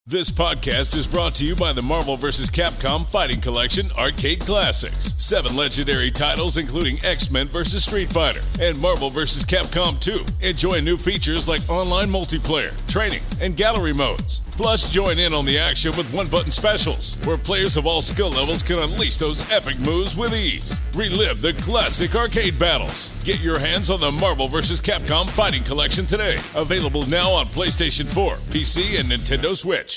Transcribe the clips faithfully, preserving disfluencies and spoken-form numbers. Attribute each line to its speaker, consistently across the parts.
Speaker 1: This podcast is brought to you by the Marvel versus. Capcom Fighting Collection Arcade Classics. Seven legendary titles including X-Men versus. Street Fighter and Marvel versus. Capcom two. Enjoy new features like online multiplayer, training, and gallery modes. Plus, join in on the action with one-button specials, where players of all skill levels can unleash those epic moves with ease. Relive the classic arcade battles. Get your hands on the Marvel versus. Capcom Fighting Collection today. Available now on PlayStation four, P C, and Nintendo Switch.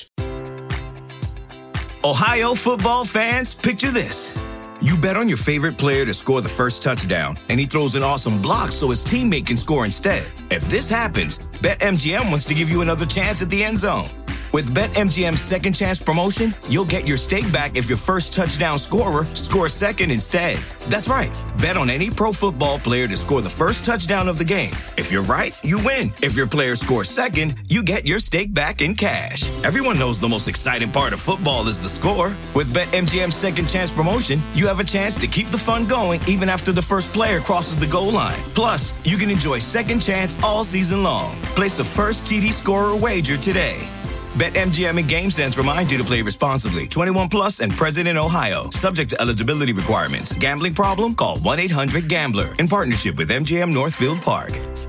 Speaker 2: Ohio football fans, picture this. You bet on your favorite player to score the first touchdown, and he throws an awesome block so his teammate can score instead. If this happens, BetMGM wants to give you another chance at the end zone. With BetMGM's Second Chance promotion, you'll get your stake back if your first touchdown scorer scores second instead. That's right. Bet on any pro football player to score the first touchdown of the game. If you're right, you win. If your player scores second, you get your stake back in cash. Everyone knows the most exciting part of football is the score. With BetMGM's Second Chance promotion, you have a chance to keep the fun going even after the first player crosses the goal line. Plus, you can enjoy Second Chance all season long. Place a first T D scorer wager today. BetMGM and GameSense remind you to play responsibly. twenty-one plus and present in Ohio. Subject to eligibility requirements. Gambling problem? Call one eight hundred gambler. In partnership with M G M Northfield Park.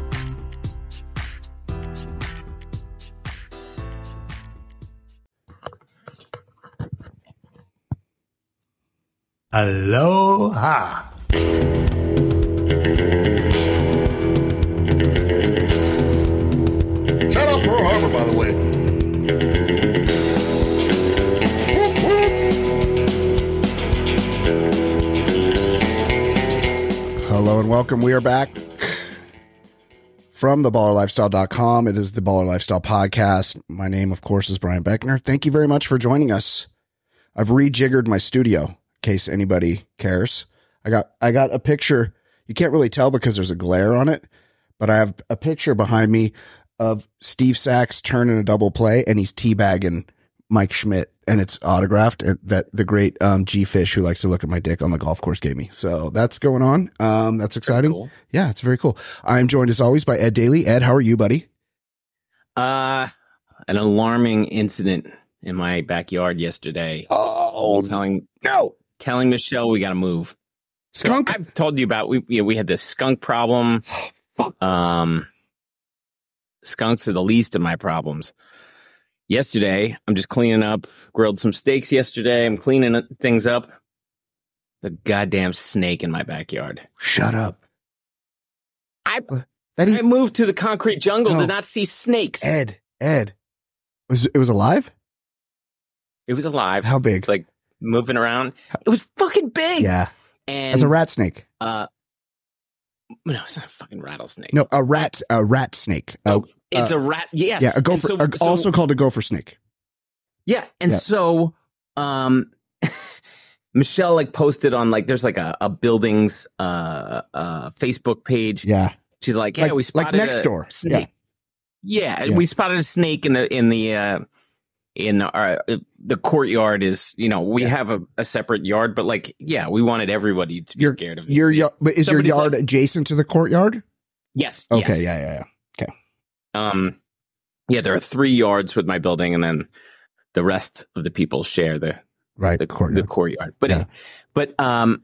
Speaker 3: Aloha.
Speaker 4: Shout out Pearl Harbor, by the way.
Speaker 3: Hello and welcome. We are back from the baller lifestyle dot com. It is the Baller Lifestyle Podcast. My name, of course, is Brian Beckner. Thank you very much for joining us. I've rejiggered my studio in case anybody cares. I got I got a picture. You can't really tell because there's a glare on it, but I have a picture behind me of Steve Sachs turning a double play, and he's teabagging Mike Schmidt, and it's autographed, and that the great um, G Fish, who likes to look at my dick on the golf course, gave me. So that's going on. Um, that's exciting. Cool. Yeah, it's very cool. I am joined as always by Ed Daly. Ed, how are you, buddy?
Speaker 5: Uh, an alarming incident in my backyard yesterday.
Speaker 3: Oh,
Speaker 5: telling
Speaker 3: no,
Speaker 5: telling Michelle we got to move.
Speaker 3: Skunk.
Speaker 5: So I've told you about we you know, we had this skunk problem. um, skunks are the least of my problems. Yesterday, I'm just cleaning up, grilled some steaks yesterday. I'm cleaning things up. The goddamn snake in my backyard.
Speaker 3: Shut up.
Speaker 5: I,
Speaker 3: that he,
Speaker 5: I moved to the concrete jungle,
Speaker 3: no.
Speaker 5: did not see snakes.
Speaker 3: Ed, Ed. Was it was alive?
Speaker 5: It was alive.
Speaker 3: How big?
Speaker 5: Like moving around. It was fucking big.
Speaker 3: Yeah.
Speaker 5: And
Speaker 3: it's a rat snake.
Speaker 5: Uh, no, it's not a fucking rattlesnake.
Speaker 3: No, a rat, a rat snake.
Speaker 5: Oh,
Speaker 3: uh,
Speaker 5: it's
Speaker 3: uh,
Speaker 5: a rat. Yes.
Speaker 3: Yeah, a gopher.
Speaker 5: So,
Speaker 3: a, also
Speaker 5: so,
Speaker 3: called a gopher snake.
Speaker 5: Yeah, and
Speaker 3: yeah.
Speaker 5: so, um, Michelle like posted on like there's like a, a buildings uh uh Facebook page.
Speaker 3: Yeah.
Speaker 5: She's like, hey,
Speaker 3: like,
Speaker 5: we spotted
Speaker 3: like next
Speaker 5: a
Speaker 3: door.
Speaker 5: snake. Yeah. Yeah,
Speaker 3: yeah,
Speaker 5: we spotted a snake in the in the uh, in our the courtyard. Is you know we yeah. have a, a separate yard, but like yeah, we wanted everybody to be
Speaker 3: your,
Speaker 5: scared of
Speaker 3: your yard. But is Somebody's your yard like, adjacent to the courtyard?
Speaker 5: Yes.
Speaker 3: Okay.
Speaker 5: Yes.
Speaker 3: Yeah. Yeah. Yeah. Okay.
Speaker 5: Um. Yeah, there are three yards with my building, and then the rest of the people share the
Speaker 3: right
Speaker 5: the
Speaker 3: courtyard.
Speaker 5: The courtyard. But
Speaker 3: yeah.
Speaker 5: but um,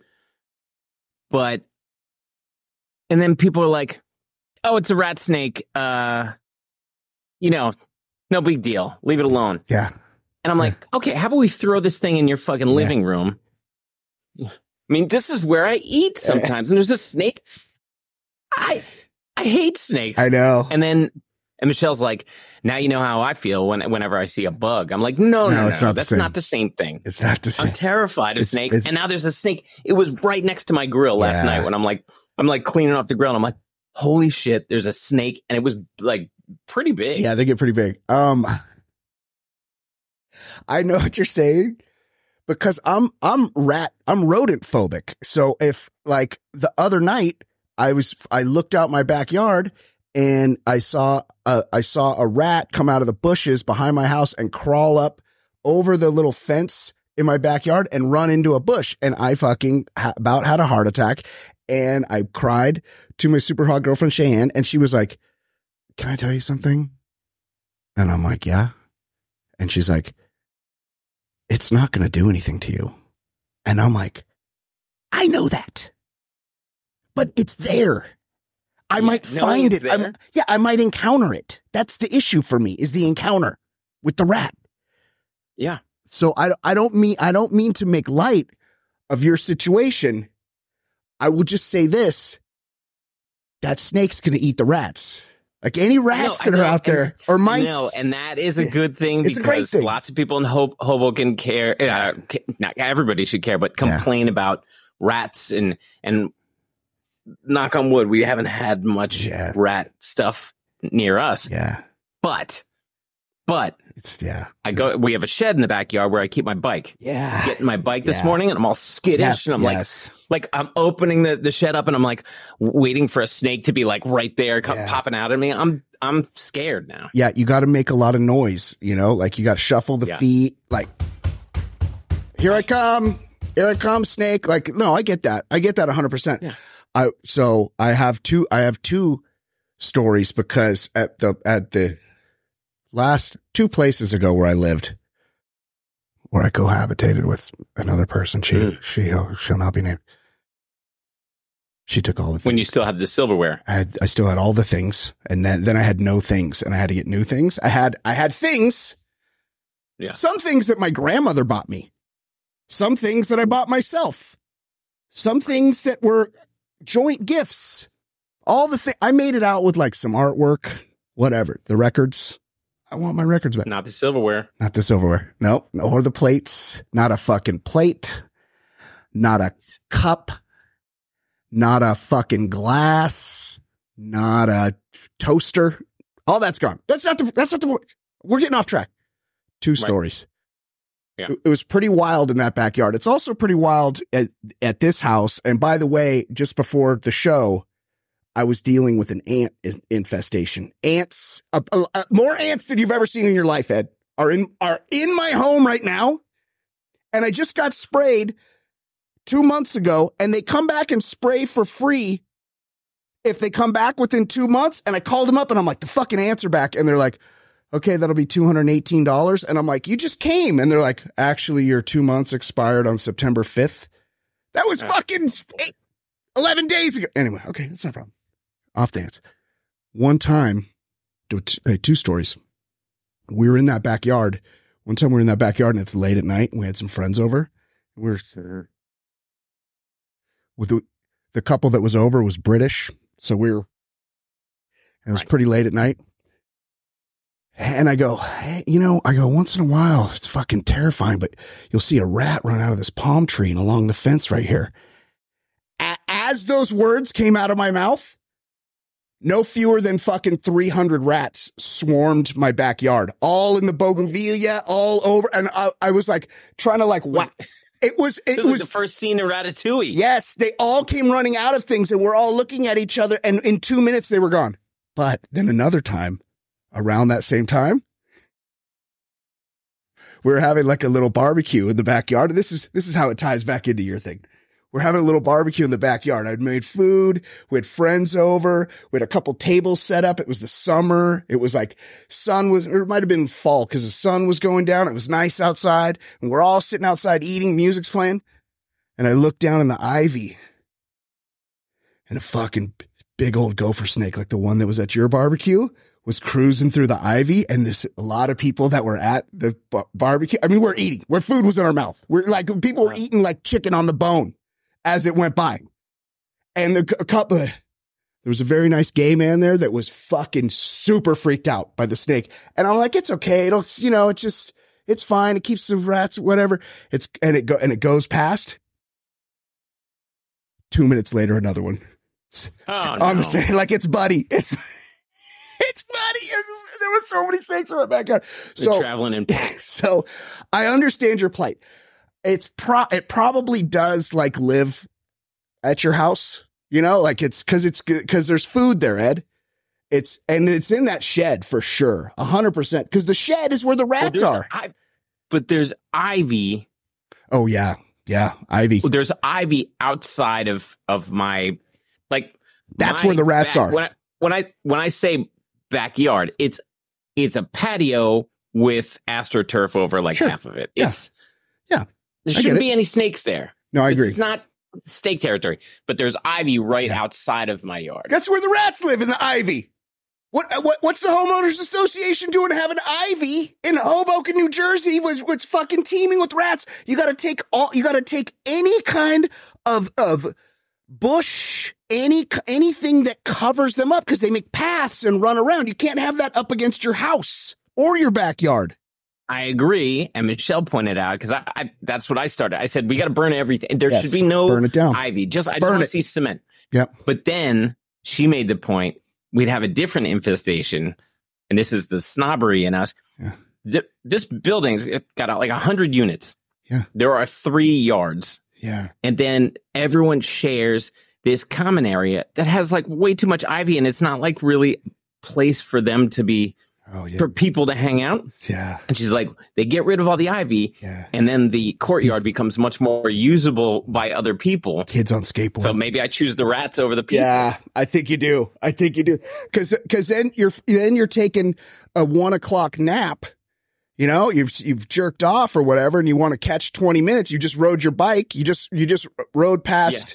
Speaker 5: but and then people are like, "Oh, it's a rat snake. Uh, you know, no big deal. Leave it alone."
Speaker 3: Yeah.
Speaker 5: And I'm like,
Speaker 3: yeah.
Speaker 5: "Okay, how about we throw this thing in your fucking living yeah. room?" I mean, this is where I eat sometimes, and there's a snake. I I hate snakes.
Speaker 3: I know.
Speaker 5: And then. And Michelle's like, now you know how I feel when, whenever I see a bug. I'm like, no, no, no,
Speaker 3: no,
Speaker 5: no that's same. not the same thing.
Speaker 3: It's not the same.
Speaker 5: I'm terrified of
Speaker 3: it's,
Speaker 5: snakes.
Speaker 3: It's,
Speaker 5: and now there's a snake. It was right next to my grill last
Speaker 3: yeah.
Speaker 5: night when I'm like, I'm like cleaning off the grill. And I'm like, holy shit, there's a snake. And it was like pretty big.
Speaker 3: Yeah, they get pretty big. Um, I know what you're saying because I'm, I'm rat, I'm rodent phobic. So if like the other night I was, I looked out my backyard and I saw a, I saw a rat come out of the bushes behind my house and crawl up over the little fence in my backyard and run into a bush. And I fucking ha- about had a heart attack. And I cried to my super hot girlfriend, Cheyenne. And she was like, can I tell you something? And I'm like, yeah. And she's like, it's not going to do anything to you. And I'm like, I know that, but it's there. I
Speaker 5: Yeah,
Speaker 3: might
Speaker 5: knowing
Speaker 3: find
Speaker 5: it's
Speaker 3: it. I'm-
Speaker 5: there.
Speaker 3: yeah, I might encounter it. That's the issue for me, is the encounter with the rat.
Speaker 5: Yeah.
Speaker 3: So I, I don't mean, I don't mean to make light of your situation. I will just say this: that snake's going to eat the rats. Like any rats
Speaker 5: No,
Speaker 3: that
Speaker 5: I
Speaker 3: are
Speaker 5: know,
Speaker 3: out there,
Speaker 5: and-
Speaker 3: or mice.
Speaker 5: No, and that is a good thing
Speaker 3: It's a great
Speaker 5: because
Speaker 3: thing.
Speaker 5: lots of people in Ho- Hoboken care. Uh, ca- not everybody should care, but
Speaker 3: Yeah.
Speaker 5: complain about rats and and knock on wood, we haven't had much
Speaker 3: Yeah.
Speaker 5: rat stuff near us.
Speaker 3: Yeah,
Speaker 5: But but
Speaker 3: it's yeah,
Speaker 5: I go. We have a shed in the backyard where I keep my bike.
Speaker 3: yeah.
Speaker 5: Getting my bike this
Speaker 3: Yeah.
Speaker 5: morning, and I'm all skittish,
Speaker 3: Yeah,
Speaker 5: and I'm
Speaker 3: yes.
Speaker 5: like, like I'm opening the, the shed up, and I'm like waiting for a snake to be like right there, co-
Speaker 3: Yeah.
Speaker 5: popping out at me. I'm I'm scared now.
Speaker 3: Yeah, you got to make a lot of noise, you know, like you got to shuffle the
Speaker 5: Yeah.
Speaker 3: feet, like, here I come, here I come, snake. Like, no, I get that. I get that one hundred percent.
Speaker 5: Yeah.
Speaker 3: I, so I have two, I have two stories because at the, at the last two places ago where I lived, where I cohabitated with another person, she,
Speaker 5: Mm.
Speaker 3: she, oh, shall not be named. She took all the things.
Speaker 5: When you still have the silverware.
Speaker 3: I had, I still had all the things, and then, then I had no things, and I had to get new things. I had, I had things.
Speaker 5: Yeah.
Speaker 3: Some things that my grandmother bought me. Some things that I bought myself. Some things that were joint gifts. All the thing I made it out with like some artwork, whatever. The records. I want my records back.
Speaker 5: Not the silverware.
Speaker 3: Not the silverware. No, no, or the plates. Not a fucking plate. Not a cup. Not a fucking glass. Not a toaster. All that's gone. That's not the, that's not the, we're getting off track. Two stories.
Speaker 5: Yeah.
Speaker 3: It was pretty wild in that backyard. It's also pretty wild at, at this house. And by the way, just before the show, I was dealing with an ant in- infestation. Ants, uh, uh, uh, more ants than you've ever seen in your life, Ed, are in, are in my home right now. And I just got sprayed two months ago, and they come back and spray for free if they come back within two months. And I called them up and I'm like, the fucking ants are back. And they're like, okay, that'll be two hundred eighteen dollars. And I'm like, you just came. And they're like, actually, your two months expired on September fifth. That was fucking eight, eleven days ago. Anyway, okay, that's no problem. Off dance. One time, two, two stories. We were in that backyard. One time we were in that backyard and it's late at night. And we had some friends over. We were with the, the couple that was over was British. So we were, it was pretty late at night. And I go, hey, you know, I go, once in a while, it's fucking terrifying, but you'll see a rat run out of this palm tree and along the fence right here. A- As those words came out of my mouth, no fewer than fucking three hundred rats swarmed my backyard, all in the bougainvillea, all over. And I, I was like trying to like, what? It was, it
Speaker 5: This
Speaker 3: was
Speaker 5: was the first scene of Ratatouille.
Speaker 3: Yes, they all came running out of things and we're all looking at each other. And in two minutes, they were gone. But then another time, around that same time, we were having like a little barbecue in the backyard. And this is, this is how it ties back into your thing. We're having a little barbecue in the backyard. I'd made food. We had friends over. We had a couple tables set up. It was the summer. It was like sun was, or it might have been fall because the sun was going down. It was nice outside and we're all sitting outside eating, music's playing. And I looked down in the ivy and a fucking big old gopher snake, like the one that was at your barbecue, was cruising through the ivy. And this, a lot of people that were at the bar- barbecue. I mean, we're eating, where food was in our mouth. We're like, people were eating like chicken on the bone as it went by. And a, a couple, there was a very nice gay man there that was fucking super freaked out by the snake. And I'm like, it's okay. It'll, you know, it's just, it's fine. It keeps the rats, whatever. It's, and it go, and it goes past. Two minutes later, another one.
Speaker 5: Oh,
Speaker 3: On
Speaker 5: no.
Speaker 3: the same, like it's Buddy. It's, it's Buddy. It's, there were so many snakes in my backyard.
Speaker 5: They're
Speaker 3: So,
Speaker 5: traveling in packs.
Speaker 3: so I understand your plight. It's pro, it probably does like live at your house, you know, like it's cause it's cause there's food there, Ed. It's, and it's in that shed for sure. A hundred percent. Cause the shed is where the
Speaker 5: Well,
Speaker 3: rats
Speaker 5: there's
Speaker 3: are.
Speaker 5: I- but there's ivy.
Speaker 3: Oh yeah. Yeah. Ivy.
Speaker 5: There's ivy outside of of my like.
Speaker 3: That's
Speaker 5: my
Speaker 3: where the rats
Speaker 5: back-
Speaker 3: are.
Speaker 5: When I, when I when I say backyard, it's it's a patio with AstroTurf over like
Speaker 3: Sure.
Speaker 5: half of it.
Speaker 3: Yeah.
Speaker 5: It's
Speaker 3: Yeah.
Speaker 5: There
Speaker 3: I get
Speaker 5: shouldn't
Speaker 3: it.
Speaker 5: be any snakes there.
Speaker 3: No, I agree.
Speaker 5: It's not snake territory, but there's ivy right
Speaker 3: Yeah.
Speaker 5: outside of my yard.
Speaker 3: That's where the rats live, in the ivy. What what what's the homeowners association doing to have an ivy in Hoboken, New Jersey, which what's fucking teeming with rats? You got to take all you got to take any kind of of bush, any anything that covers them up, because they make paths and run around. You can't have that up against your house or your backyard.
Speaker 5: I agree, and Michelle pointed out, because I, I that's what I started. I said we got to burn everything. There
Speaker 3: Yes,
Speaker 5: should be no
Speaker 3: burn it down.
Speaker 5: ivy. Just I just
Speaker 3: Burn
Speaker 5: want
Speaker 3: it.
Speaker 5: to see cement.
Speaker 3: Yep.
Speaker 5: But then she made the point we'd have a different infestation, and this is the snobbery in us.
Speaker 3: Yeah.
Speaker 5: Th- this building's got like a hundred units.
Speaker 3: Yeah.
Speaker 5: There are three yards,
Speaker 3: Yeah.
Speaker 5: and then everyone shares this common area that has like way too much ivy, and it's not like really a place for them to be.
Speaker 3: Oh yeah.
Speaker 5: For people to hang out.
Speaker 3: Yeah.
Speaker 5: And she's like, they get rid of all the ivy,
Speaker 3: Yeah.
Speaker 5: and then the courtyard becomes much more usable by other people.
Speaker 3: Kids on skateboard.
Speaker 5: So maybe I choose the rats over the people.
Speaker 3: Yeah, I think you do. I think you do. Cause, cause then you're, then you're taking a one o'clock nap. You know, you've, you've jerked off or whatever, and you want to catch twenty minutes. You just rode your bike. You just, you just rode past.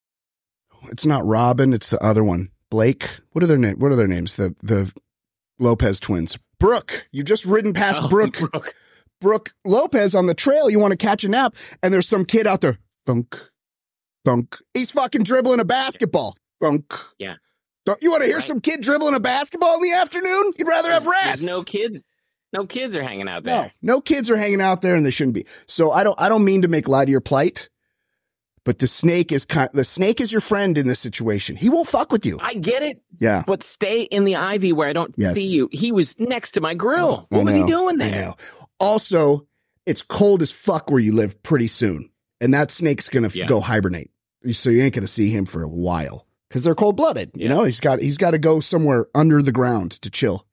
Speaker 3: It's not Robin. It's the other one. Blake. What are their names? What are their names? The, the Lopez twins. Brooke. You've just ridden past
Speaker 5: Oh,
Speaker 3: Brooke.
Speaker 5: Brooke.
Speaker 3: Brooke Lopez on the trail. You want to catch a nap, and there's some kid out there. Dunk, dunk. He's fucking dribbling a basketball. Dunk.
Speaker 5: Yeah.
Speaker 3: Don't you want to hear
Speaker 5: Right.
Speaker 3: some kid dribbling a basketball in the afternoon? You'd rather have rats.
Speaker 5: There's no kids. No kids are hanging out
Speaker 3: no,
Speaker 5: there.
Speaker 3: no kids are hanging out there, and they shouldn't be. So I don't. I don't mean to make light of your plight, but the snake is kind. The snake is your friend in this situation. He won't fuck with you.
Speaker 5: I get it,
Speaker 3: Yeah.
Speaker 5: but stay in the ivy where I don't
Speaker 3: Yes.
Speaker 5: see you. He was next to my grill.
Speaker 3: I
Speaker 5: What was he
Speaker 3: know,
Speaker 5: doing
Speaker 3: I
Speaker 5: there?
Speaker 3: know. Also, it's cold as fuck where you live pretty soon, and that snake's gonna f-
Speaker 5: Yeah.
Speaker 3: go hibernate. So you ain't gonna see him for a while because they're cold blooded. You
Speaker 5: Yeah.
Speaker 3: know, he's got he's got to go somewhere under the ground to chill.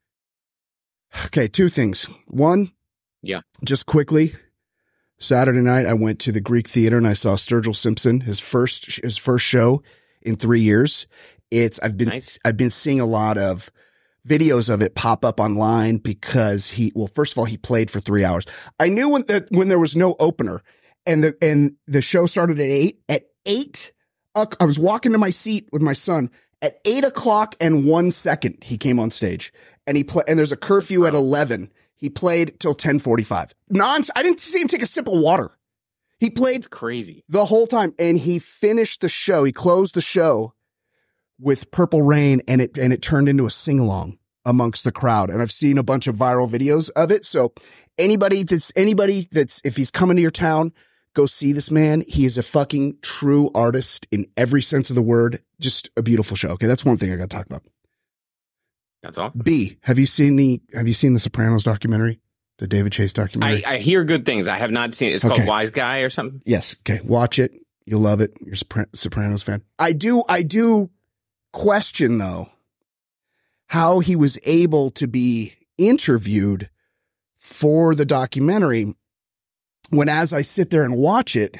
Speaker 3: Okay, two things. One,
Speaker 5: Yeah.
Speaker 3: just quickly. Saturday night, I went to the Greek Theater and I saw Sturgill Simpson, his first his first show in three years. It's I've been
Speaker 5: Nice.
Speaker 3: I've been seeing a lot of videos of it pop up online because he well, first of all, he played for three hours. I knew when the, when there was no opener and the and the show started at eight. At eight, uh, I was walking to my seat with my son. At eight o'clock and one second, he came on stage and he play. And there's a curfew at eleven. He played till ten forty-five. Non, I didn't see him take a sip of water. He played
Speaker 5: Crazy.
Speaker 3: the whole time, and he finished the show. He closed the show with Purple Rain, and it and it turned into a sing along amongst the crowd. And I've seen a bunch of viral videos of it. So anybody that's anybody that's if he's coming to your town, go see this man. He is a fucking true artist in every sense of the word. Just a beautiful show. Okay, that's one thing I got to talk about.
Speaker 5: That's all.
Speaker 3: B, have you seen the Have you seen the Sopranos documentary, the David Chase documentary?
Speaker 5: I, I hear good things. I have not seen it. It's
Speaker 3: Okay.
Speaker 5: called Wise Guy or something.
Speaker 3: Yes. Okay. Watch it. You'll love it. You're a Sopran- Sopranos fan. I do. I do question though how he was able to be interviewed for the documentary when, as I sit there and watch it,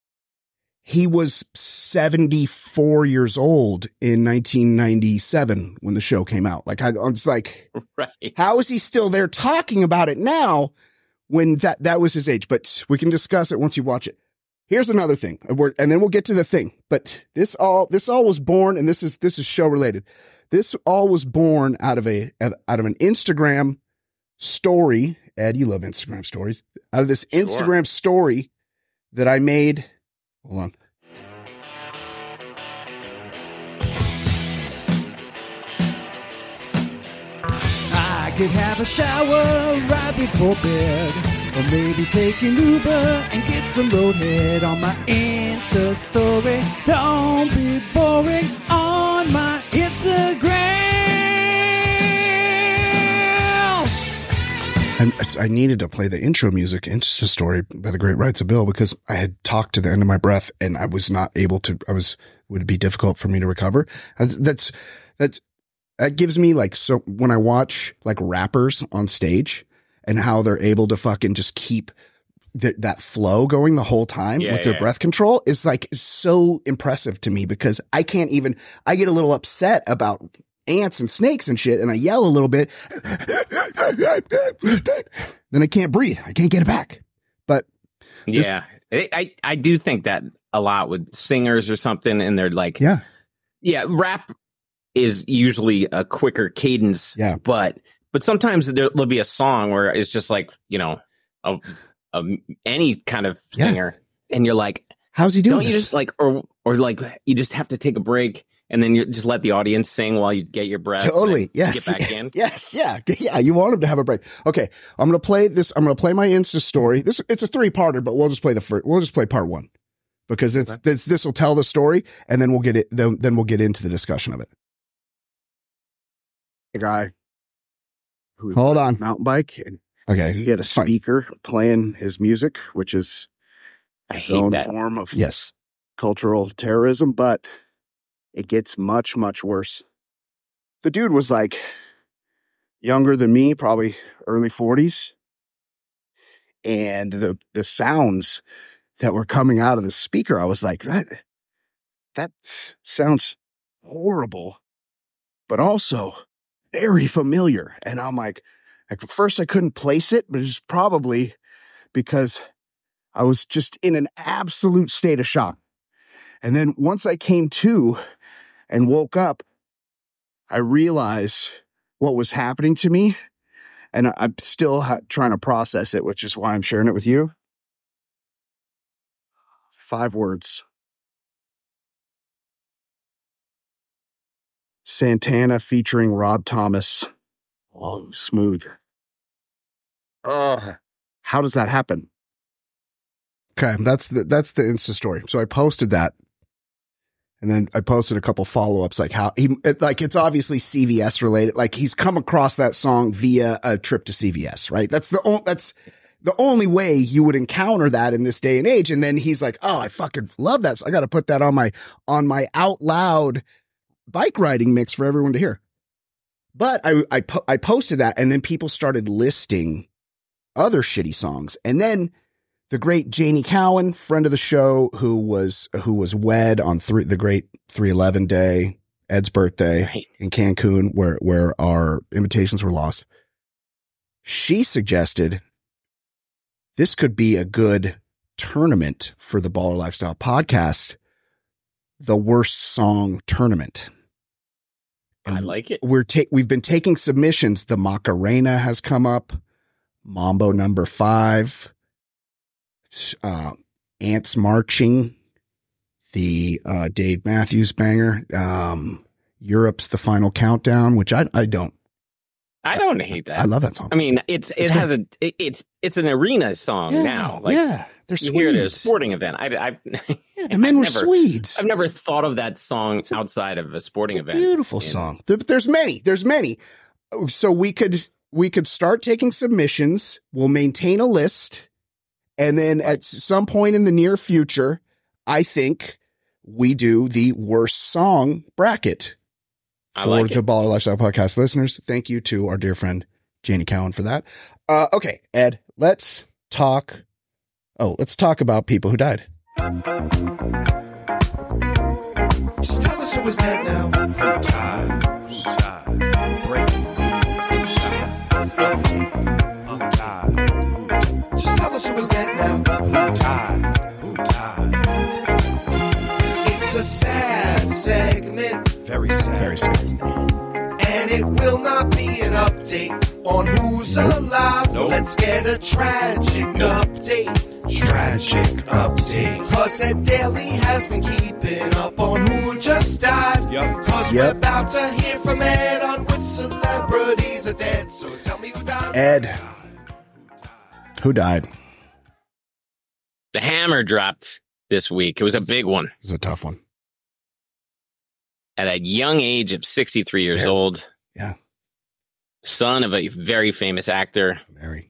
Speaker 3: he was seventy-four years old in nineteen ninety-seven when the show came out. Like I, I was like,
Speaker 5: Right.
Speaker 3: how is he still there talking about it now when that, that was his age? But we can discuss it once you watch it. Here's another thing, and we're- and then we'll get to the thing. But this all this all was born, and this is this is show related. This all was born out of a out of an Instagram story. Ed, you love Instagram stories. Out of this
Speaker 5: Sure.
Speaker 3: Instagram story that I made. Hold on.
Speaker 6: I could have a shower right before bed, or maybe take an Uber and get some roadhead on my Insta story. Don't be boring on my Instagram.
Speaker 3: I, I needed to play the intro music, Insta story by the Great Rights of Bill, because I had talked to the end of my breath and I was not able to. I was would be difficult for me to recover. That's that's. That gives me like, so when I watch like rappers on stage and how they're able to fucking just keep th- that flow going the whole time
Speaker 5: Yeah,
Speaker 3: with their
Speaker 5: yeah.
Speaker 3: breath control is like so impressive to me because I can't even, I get a little upset about ants and snakes and shit, and I yell a little bit, then I can't breathe. I can't get it back. But this,
Speaker 5: yeah, I, I do think that a lot with singers or something, and they're like,
Speaker 3: yeah,
Speaker 5: yeah, rap is usually a quicker cadence.
Speaker 3: Yeah.
Speaker 5: But, but sometimes there'll be a song where it's just like, you know, a, a, any kind of singer, yeah. and you're like,
Speaker 3: how's he doing
Speaker 5: don't
Speaker 3: this?
Speaker 5: You just like, or, or like, you just have to take a break and then you just let the audience sing while you get your breath.
Speaker 3: Totally. Yes.
Speaker 5: Get back in.
Speaker 3: Yes. Yeah. Yeah. You want him to have a break. Okay. I'm going to play this. I'm going to play my Insta story. This, it's a three parter, but we'll just play the first, we'll just play part one because it's,
Speaker 5: okay.
Speaker 3: this, this will tell the story and then we'll get it. Then, then we'll get into the discussion of it.
Speaker 6: A guy who
Speaker 3: hold on
Speaker 6: mountain bike and
Speaker 3: okay.
Speaker 6: he had a speaker fine. playing his music, which is
Speaker 5: I
Speaker 6: its
Speaker 5: hate
Speaker 6: own
Speaker 5: that.
Speaker 6: form of
Speaker 3: yes.
Speaker 6: cultural terrorism, but it gets much, much worse. The dude was like younger than me, probably early forties. And the, the sounds that were coming out of the speaker, I was like, that, that sounds horrible, but also very familiar. And I'm like, at first I couldn't place it, but it's probably because I was just in an absolute state of shock. And then once I came to and woke up, I realized what was happening to me. And I'm still ha- trying to process it, which is why I'm sharing it with you. Five words. Santana featuring Rob Thomas. Oh, smooth. Oh, how does that happen?
Speaker 3: Okay. That's the, that's the Insta story. So I posted that. And then I posted a couple follow-ups, like how he, it, like it's obviously C V S related. Like he's come across that song via a trip to C V S, right? That's the only, that's the only way you would encounter that in this day and age. And then he's like, oh, I fucking love that. So I got to put that on my, on my out loud bike riding mix for everyone to hear. But I, I, po- I posted that and then people started listing other shitty songs. And then the great Janie Cowan, friend of the show, who was who was wed on three, the great three eleven day, Ed's birthday
Speaker 5: right.
Speaker 3: in Cancun, where where our invitations were lost. She suggested this could be a good tournament for the Baller Lifestyle podcast, the worst song tournament. And
Speaker 5: I like it.
Speaker 3: We're ta- we've been taking submissions. The Macarena has come up, Mambo Number Five. Uh, Ants Marching, the uh, Dave Matthews banger, um, Europe's The Final Countdown, which I I don't.
Speaker 5: I don't hate that.
Speaker 3: I love that song.
Speaker 5: I mean, it's it
Speaker 3: it's
Speaker 5: has a it, it's it's an arena song
Speaker 3: yeah,
Speaker 5: now. Like,
Speaker 3: yeah, they're
Speaker 5: you hear it at a
Speaker 3: Swedes.
Speaker 5: sporting event. I, I
Speaker 3: Yeah, the men
Speaker 5: I've
Speaker 3: were
Speaker 5: never,
Speaker 3: Swedes.
Speaker 5: I've never thought of that song outside of a sporting
Speaker 3: It's a
Speaker 5: event.
Speaker 3: beautiful
Speaker 5: You know?
Speaker 3: song. There, there's many. There's many. So we could we could start taking submissions. We'll maintain a list. And then at some point in the near future, I think we do the worst song bracket
Speaker 5: I
Speaker 3: for
Speaker 5: like
Speaker 3: the
Speaker 5: it.
Speaker 3: Baller Lifestyle podcast listeners. Thank you to our dear friend Janie Cowan for that. Uh, okay, Ed, let's talk. Oh, let's talk about people who died.
Speaker 7: Just tell us who was dead now. Who died? Who died? Breaking news. Update. Who died? Just tell us who was dead now. Who died? Who died? It's a sad segment. Very sad.
Speaker 3: Very sad.
Speaker 7: And it will not be an update on who's
Speaker 3: Nope.
Speaker 7: alive.
Speaker 1: Nope.
Speaker 7: Let's get a tragic update.
Speaker 2: Tragic update.
Speaker 7: Cause Ed Daly has been keeping up on who just died.
Speaker 1: Yep.
Speaker 7: Cause
Speaker 3: Yep.
Speaker 7: we're about to hear from Ed on which celebrities are dead. So tell me who died.
Speaker 3: Ed. Who died? It
Speaker 5: The hammer dropped this week. It was a big one
Speaker 3: was a tough one.
Speaker 5: at a young age of sixty-three years
Speaker 3: Yeah.
Speaker 5: old.
Speaker 3: Yeah.
Speaker 5: Son of a very famous actor,
Speaker 3: Very.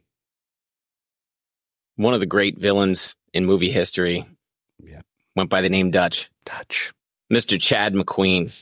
Speaker 5: one of the great villains in movie history.
Speaker 3: Yeah.
Speaker 5: Went by the name Dutch.
Speaker 3: Dutch.
Speaker 5: Mister Chad McQueen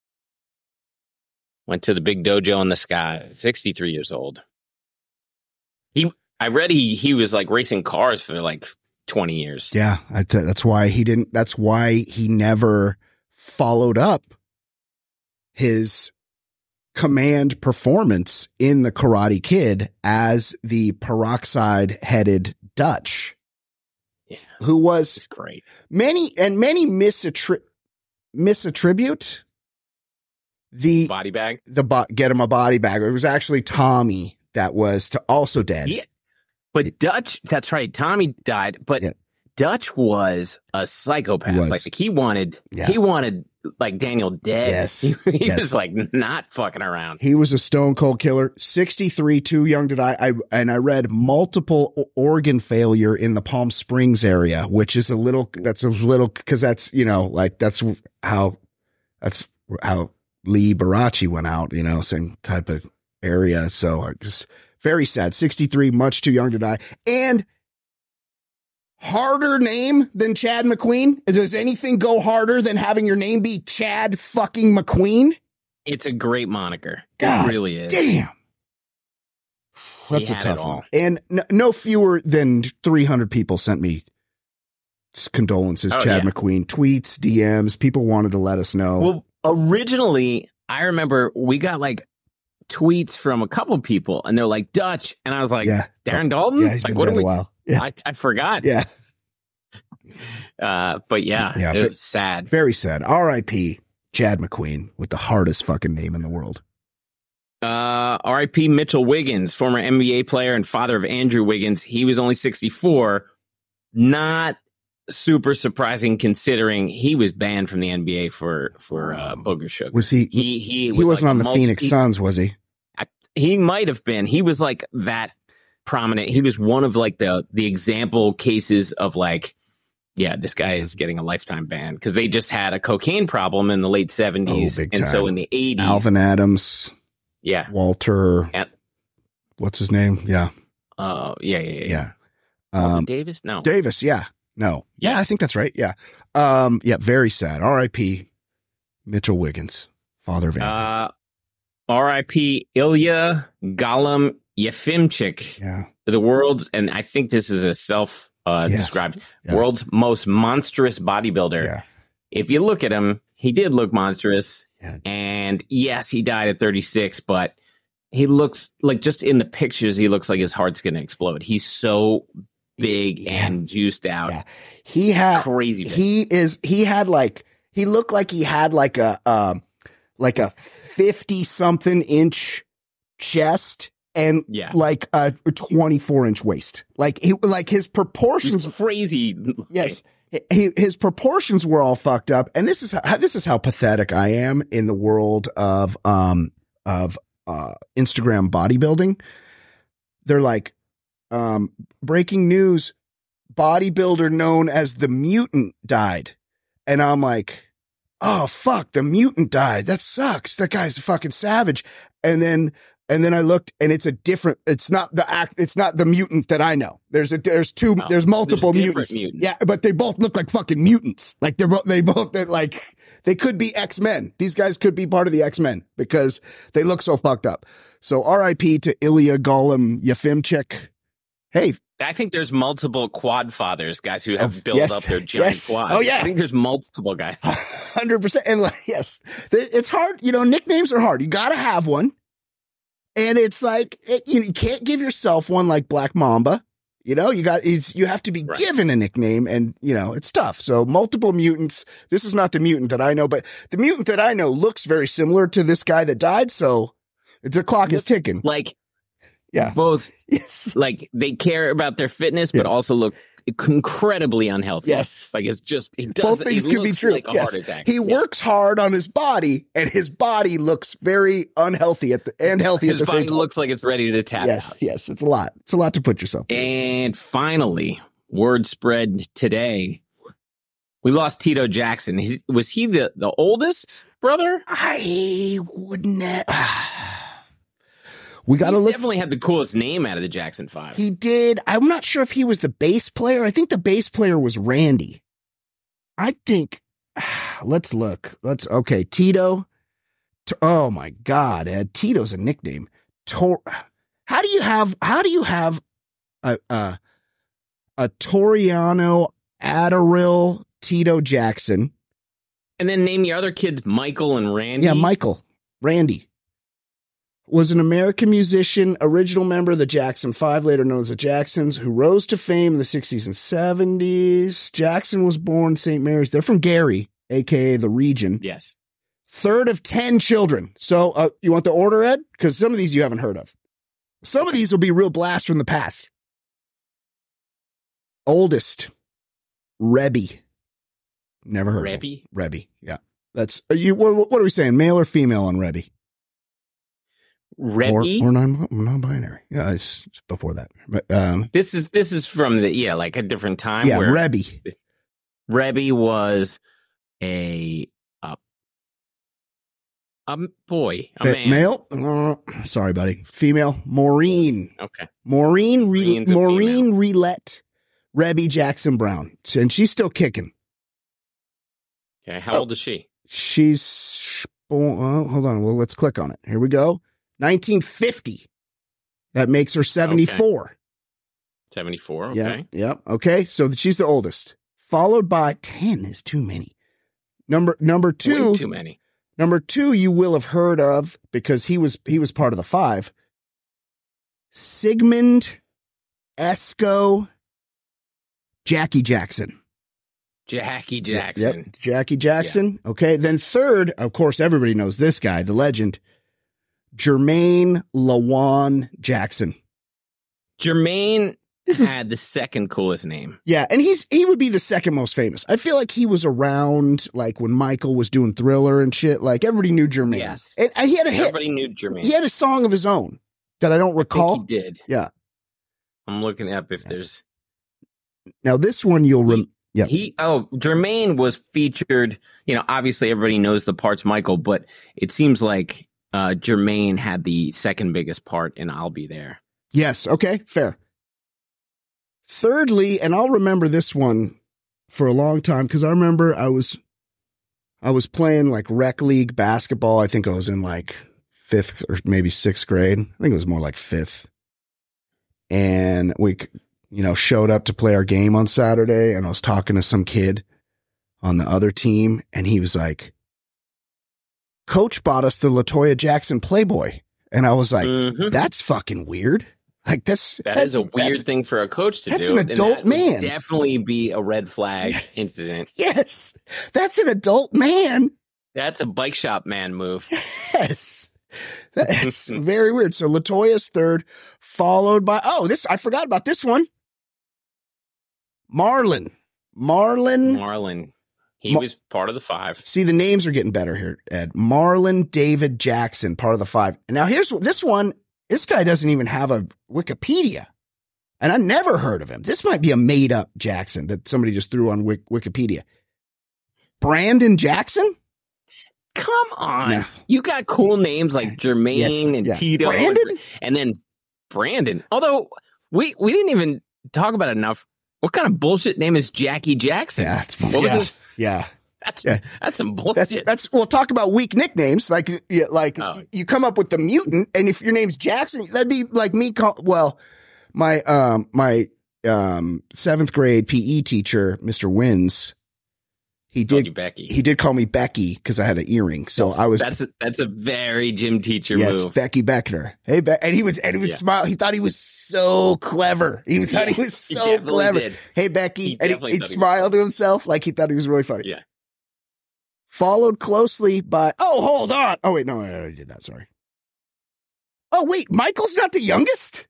Speaker 5: went to the big dojo in the sky, sixty-three years old. He, I read he, he was like racing cars for like twenty years.
Speaker 3: Yeah, I th- that's why he didn't. That's why he never followed up his command performance in the Karate Kid as the peroxide headed Dutch.
Speaker 5: Yeah.
Speaker 3: Who was
Speaker 5: It's great.
Speaker 3: many and many misattri- misattribute the
Speaker 5: Body bag.
Speaker 3: the bo- get him a body bag. It was actually Tommy that was to also dead.
Speaker 5: Yeah. But Dutch, that's right. Tommy died, but
Speaker 3: Yeah.
Speaker 5: Dutch was a psychopath.
Speaker 3: He was.
Speaker 5: Like he wanted,
Speaker 3: Yeah.
Speaker 5: he wanted like Daniel dead.
Speaker 3: Yes.
Speaker 5: He, he
Speaker 3: Yes.
Speaker 5: was like not fucking around.
Speaker 3: He was a stone cold killer. sixty-three, too young to die. I and I read multiple o- organ failure in the Palm Springs area, which is a little. That's a little because that's you know like that's how that's how Lee Barachi went out. You know, same type of area. So I just very sad. sixty-three, much too young to die, and harder name than Chad McQueen. Does anything go harder than having your name be Chad fucking McQueen?
Speaker 5: It's a great moniker.
Speaker 3: God
Speaker 5: it really is.
Speaker 3: Damn.
Speaker 5: He
Speaker 3: That's a
Speaker 5: had it
Speaker 3: tough
Speaker 5: all.
Speaker 3: one. And no, no fewer than three hundred people sent me condolences,
Speaker 5: Oh,
Speaker 3: Chad
Speaker 5: yeah.
Speaker 3: McQueen, tweets, D Ms. People wanted to let us know.
Speaker 5: Well, originally, I remember we got like tweets from a couple people, and they're like Dutch, and I was like,
Speaker 3: yeah.
Speaker 5: Darren Dalton.
Speaker 3: Yeah, he's
Speaker 5: like,
Speaker 3: been
Speaker 5: what
Speaker 3: dead
Speaker 5: do we?
Speaker 3: a while. Yeah.
Speaker 5: I, I forgot.
Speaker 3: Yeah.
Speaker 5: Uh, but yeah,
Speaker 3: Yeah,
Speaker 5: it
Speaker 3: but-
Speaker 5: was sad.
Speaker 3: Very sad. R I P Chad McQueen with the hardest fucking name in the world.
Speaker 5: Uh, R I P Mitchell Wiggins, former N B A player and father of Andrew Wiggins. He was only sixty-four. Not super surprising considering he was banned from the N B A for for uh, booger sugar.
Speaker 3: Was he?
Speaker 5: He he
Speaker 3: He,
Speaker 5: was
Speaker 3: wasn't
Speaker 5: like
Speaker 3: on the
Speaker 5: multi-
Speaker 3: Phoenix Suns, was he?
Speaker 5: He might have been. He was like that prominent. He was one of like the the example cases of like, yeah, this guy is getting a lifetime ban because they just had a cocaine problem in the late seventies,
Speaker 3: Oh, big
Speaker 5: and so
Speaker 3: time.
Speaker 5: in the eighties,
Speaker 3: Alvin Adams,
Speaker 5: yeah,
Speaker 3: Walter.
Speaker 5: And-
Speaker 3: what's his name? Yeah.
Speaker 5: uh, yeah, yeah, yeah,
Speaker 3: Yeah.
Speaker 5: Walter
Speaker 3: Um,
Speaker 5: Davis, no,
Speaker 3: Davis. Yeah. No. Yeah, I think that's right. Yeah. Um, yeah. Very sad. R I P Mitchell Wiggins, father of Andrew.
Speaker 5: uh, R I P Ilya Gollum Yefimchik,
Speaker 3: yeah.
Speaker 5: the world's, and I think this is a self uh,
Speaker 3: Yes.
Speaker 5: described
Speaker 3: Yeah.
Speaker 5: world's most monstrous bodybuilder.
Speaker 3: Yeah.
Speaker 5: If you look at him, he did look monstrous.
Speaker 3: Yeah.
Speaker 5: And yes, he died at thirty-six, but he looks like just in the pictures, he looks like his heart's going to explode. He's so big
Speaker 3: Yeah.
Speaker 5: and juiced out.
Speaker 3: Yeah. He had,
Speaker 5: Crazy big.
Speaker 3: he is, he had like, he looked like he had like a, um, like a fifty something inch chest and
Speaker 5: Yeah.
Speaker 3: like a twenty-four inch waist. Like he, like his proportions.
Speaker 5: He's crazy.
Speaker 3: Yes. He, his proportions were all fucked up. And this is how, this is how pathetic I am in the world of, um, of, uh, Instagram bodybuilding. They're like, um, breaking news, bodybuilder known as the Mutant died. And I'm like, oh, fuck, the Mutant died. That sucks. That guy's a fucking savage. And then, and then I looked and it's a different, it's not the act, it's not the mutant that I know. There's a, there's two,
Speaker 5: Oh,
Speaker 3: there's multiple
Speaker 5: there's different
Speaker 3: mutants.
Speaker 5: mutants.
Speaker 3: Yeah, but they both look like fucking mutants. Like they're both, they both, they're like, they could be X-Men. These guys could be part of the X-Men because they look so fucked up. So R I P to Ilya Gollum Yefimchik. Hey,
Speaker 5: I think there's multiple quad fathers, guys who have
Speaker 3: Oh,
Speaker 5: built
Speaker 3: yes.
Speaker 5: up their giant
Speaker 3: Yes.
Speaker 5: quads.
Speaker 3: Oh, yeah.
Speaker 5: I think there's multiple guys.
Speaker 3: Hundred percent, and like, yes, there, it's hard. You know, nicknames are hard. You got to have one, and it's like it, you, you can't give yourself one like Black Mamba. You know, you got it's, you have to be
Speaker 5: Right.
Speaker 3: given a nickname, and you know it's tough. So multiple mutants. This is not the mutant that I know, but the mutant that I know looks very similar to this guy that died. So the clock is ticking.
Speaker 5: Like
Speaker 3: Yeah.
Speaker 5: both,
Speaker 3: Yes.
Speaker 5: like they care about their fitness, but
Speaker 3: Yes.
Speaker 5: also look incredibly unhealthy.
Speaker 3: Yes.
Speaker 5: Like it's just, it does,
Speaker 3: Both things
Speaker 5: it
Speaker 3: could be
Speaker 5: looks
Speaker 3: true.
Speaker 5: like a
Speaker 3: Yes.
Speaker 5: heart attack.
Speaker 3: He
Speaker 5: Yeah.
Speaker 3: works hard on his body, and his body looks very unhealthy at the and healthy
Speaker 5: His
Speaker 3: at the
Speaker 5: body
Speaker 3: same time.
Speaker 5: looks like it's ready to tap
Speaker 3: Yes,
Speaker 5: out.
Speaker 3: yes, it's a lot. It's a lot to put yourself. in.
Speaker 5: And finally, word spread today. We lost Tito Jackson. He's, was he the, the oldest brother?
Speaker 3: I wouldn't. Have, we got
Speaker 5: He
Speaker 3: to look.
Speaker 5: definitely had the coolest name out of the Jackson Five.
Speaker 3: He did. I'm not sure if he was the bass player. I think the bass player was Randy. I think. Let's look. Let's okay. Tito. T- Oh my God, Ed. Tito's a nickname. Tor. How do you have? How do you have a a a Toriano Adderall Tito Jackson?
Speaker 5: And then name your other kids Michael and Randy.
Speaker 3: Yeah, Michael, Randy. was an American musician, original member of the Jackson Five, later known as the Jacksons, who rose to fame in the sixties and seventies. Jackson was born in Saint Mary's. They're from Gary, a k a the region.
Speaker 5: Yes.
Speaker 3: Third of ten children. So uh, you want the order, Ed? Because some of these you haven't heard of. Some of these will be real blasts from the past. Oldest, Rebby. Never heard
Speaker 5: Rebby?
Speaker 3: of him. Rebby, yeah. That's, are you, what, what are we saying, male or female on Rebby?
Speaker 5: Rebby?
Speaker 3: Or, or non, non-binary. Yeah, it's, it's before that. But, um,
Speaker 5: This is this is from the, yeah, like a different time.
Speaker 3: yeah,
Speaker 5: where
Speaker 3: Rebby.
Speaker 5: Rebby was a, a, a boy, a
Speaker 3: Ma-
Speaker 5: man.
Speaker 3: Male? Uh, sorry, buddy. Female, Maureen.
Speaker 5: Okay.
Speaker 3: Maureen, Re-
Speaker 5: Maureen's a
Speaker 3: Maureen Relette Rebby Jackson Brown. And she's still kicking.
Speaker 5: Okay. How
Speaker 3: Oh.
Speaker 5: old is she?
Speaker 3: She's, oh, hold on. Well, let's click on it. Here we go. nineteen fifty. That makes her seventy-four.
Speaker 5: seventy-four. Okay.
Speaker 3: Yeah. Yeah. Okay. So she's the oldest. Followed by ten is too many. Number number two.
Speaker 5: Way too many.
Speaker 3: Number two, you will have heard of because he was he was part of the five. Sigmund Esco Jackie Jackson.
Speaker 5: Jackie Jackson.
Speaker 3: Yep. Jackie Jackson. Okay. Then third, of course, everybody knows this guy, the legend, Jermaine Lawan Jackson.
Speaker 5: Jermaine
Speaker 3: This is-
Speaker 5: had the second coolest name.
Speaker 3: Yeah, and he's he would be the second most famous. I feel like he was around like when Michael was doing Thriller and shit. Like everybody knew Jermaine.
Speaker 5: Yes.
Speaker 3: And, and he had a hit.
Speaker 5: Everybody knew Jermaine.
Speaker 3: He had a song of his own that I don't
Speaker 5: I
Speaker 3: recall.
Speaker 5: think he did.
Speaker 3: Yeah.
Speaker 5: I'm looking up if there's.
Speaker 3: Now this one you'll rem- yeah.
Speaker 5: He oh Jermaine was featured. You know, obviously everybody knows the parts Michael, but it seems like uh, Jermaine had the second biggest part in "I'll Be There."
Speaker 3: Yes. Okay. Fair. Thirdly, and I'll remember this one for a long time because I remember I was I was playing like rec league basketball. I think I was in like fifth or maybe sixth grade. I think it was more like fifth. And we, you know, showed up to play our game on Saturday, and I was talking to some kid on the other team, and he was like, "Coach bought us the LaToya Jackson Playboy," and I was like,
Speaker 5: Mhm.
Speaker 3: "That's fucking weird." Like that's
Speaker 5: That
Speaker 3: that's,
Speaker 5: is a weird
Speaker 3: that's-
Speaker 5: thing for a coach to
Speaker 3: that's
Speaker 5: do.
Speaker 3: an
Speaker 5: and
Speaker 3: adult
Speaker 5: that would
Speaker 3: man.
Speaker 5: Definitely be a red flag incident.
Speaker 3: Yes, that's an adult man.
Speaker 5: That's a bike shop man move.
Speaker 3: Yes, that's very weird. So LaToya's third, followed by oh, this I forgot about this one. Marlon, Marlon.
Speaker 5: Marlon. He
Speaker 3: Mar-
Speaker 5: was part of the five.
Speaker 3: See, the names are getting better here, Ed. Marlon David Jackson, part of the five. And now here's this one. This guy doesn't even have a Wikipedia. And I never heard of him. This might be a made up Jackson that somebody just threw on Wik- Wikipedia. Brandon Jackson?
Speaker 5: Come on.
Speaker 3: No.
Speaker 5: You got cool names like Jermaine
Speaker 3: Yes,
Speaker 5: and
Speaker 3: yeah.
Speaker 5: Tito.
Speaker 3: Brandon?
Speaker 5: And, and then Brandon. Although we, we didn't even talk about it enough. What kind of bullshit name is Jackie Jackson?
Speaker 3: Yeah, it's,
Speaker 5: What was
Speaker 3: yeah,
Speaker 5: his?
Speaker 3: yeah.
Speaker 5: That's,
Speaker 3: Yeah.
Speaker 5: that's some
Speaker 3: That's
Speaker 5: bullshit.
Speaker 3: that's we'll talk about weak nicknames. Like yeah, like
Speaker 5: Oh.
Speaker 3: you come up with the mutant, and if your name's Jackson, that'd be like me call well, my um my um seventh grade P E teacher, Mister Wins, he
Speaker 5: Called
Speaker 3: did
Speaker 5: you Becky.
Speaker 3: he did call me Becky because I had an earring. So I was
Speaker 5: That's a, that's a very gym teacher
Speaker 3: yes,
Speaker 5: move.
Speaker 3: Becky Beckner. Hey, Be- and he was and he would
Speaker 5: Yeah.
Speaker 3: smile. He thought he was so clever. He thought he
Speaker 5: Yeah,
Speaker 3: was
Speaker 5: he
Speaker 3: so
Speaker 5: definitely
Speaker 3: clever.
Speaker 5: did.
Speaker 3: Hey, Becky,
Speaker 5: He
Speaker 3: and he,
Speaker 5: definitely
Speaker 3: he'd
Speaker 5: thought he was
Speaker 3: smile to himself like he thought he was really funny.
Speaker 5: Yeah.
Speaker 3: Followed closely by, oh, hold on. Oh, wait, no, I already did that. Sorry. Oh, wait, Michael's not the youngest?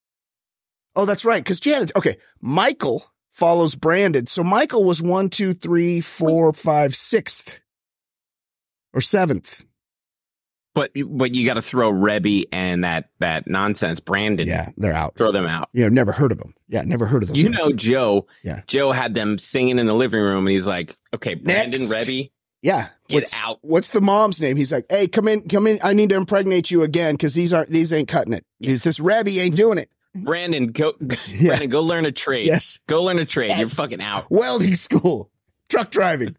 Speaker 3: Oh, that's right. Because Janet, okay, Michael follows Brandon. So Michael was one, two, three, four, five, sixth or seventh.
Speaker 5: But but you got to throw Rebby and that that nonsense Brandon.
Speaker 3: Yeah, they're out.
Speaker 5: Throw them out.
Speaker 3: Yeah, never heard of them. Yeah, never heard of those.
Speaker 5: You
Speaker 3: guys.
Speaker 5: know Joe.
Speaker 3: Yeah.
Speaker 5: Joe had them singing in the living room, and he's like, "Okay, Brandon,
Speaker 3: Next.
Speaker 5: Rebby,
Speaker 3: Yeah.
Speaker 5: Get
Speaker 3: what's,
Speaker 5: out.
Speaker 3: What's the mom's name? He's like, hey, come in, come in. I need to impregnate you again because these aren't, these ain't cutting it. This Rebby ain't doing it.
Speaker 5: Brandon, go,
Speaker 3: Yeah.
Speaker 5: Brandon, go learn a trade.
Speaker 3: Yes.
Speaker 5: Go learn a trade.
Speaker 3: Yes.
Speaker 5: You're fucking out."
Speaker 3: Welding school, truck driving.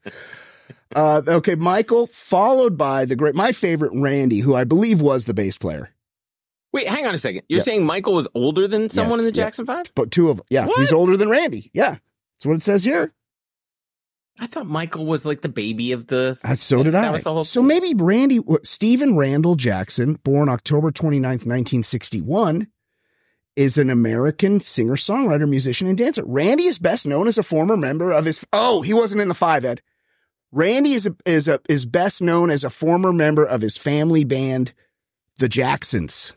Speaker 3: uh, okay. Michael followed by the great, my favorite Randy, who I believe was the bass player,
Speaker 5: Wait, hang on a second. You're
Speaker 3: Yeah.
Speaker 5: saying Michael was older than someone
Speaker 3: Yes,
Speaker 5: in the
Speaker 3: yeah.
Speaker 5: Jackson Five?
Speaker 3: but two of them. Yeah.
Speaker 5: What?
Speaker 3: He's older than Randy. Yeah. That's what it says here.
Speaker 5: I thought Michael was like the baby of the.
Speaker 3: Uh, so did
Speaker 5: that
Speaker 3: I.
Speaker 5: Was the whole
Speaker 3: so maybe Randy, Stephen Randall Jackson, born October twenty-ninth, nineteen sixty-one, is an American singer, songwriter, musician, and dancer. Randy is best known as a former member of his. Oh, he wasn't in the five, Ed. Randy is a, is a, is best known as a former member of his family band, the Jacksons.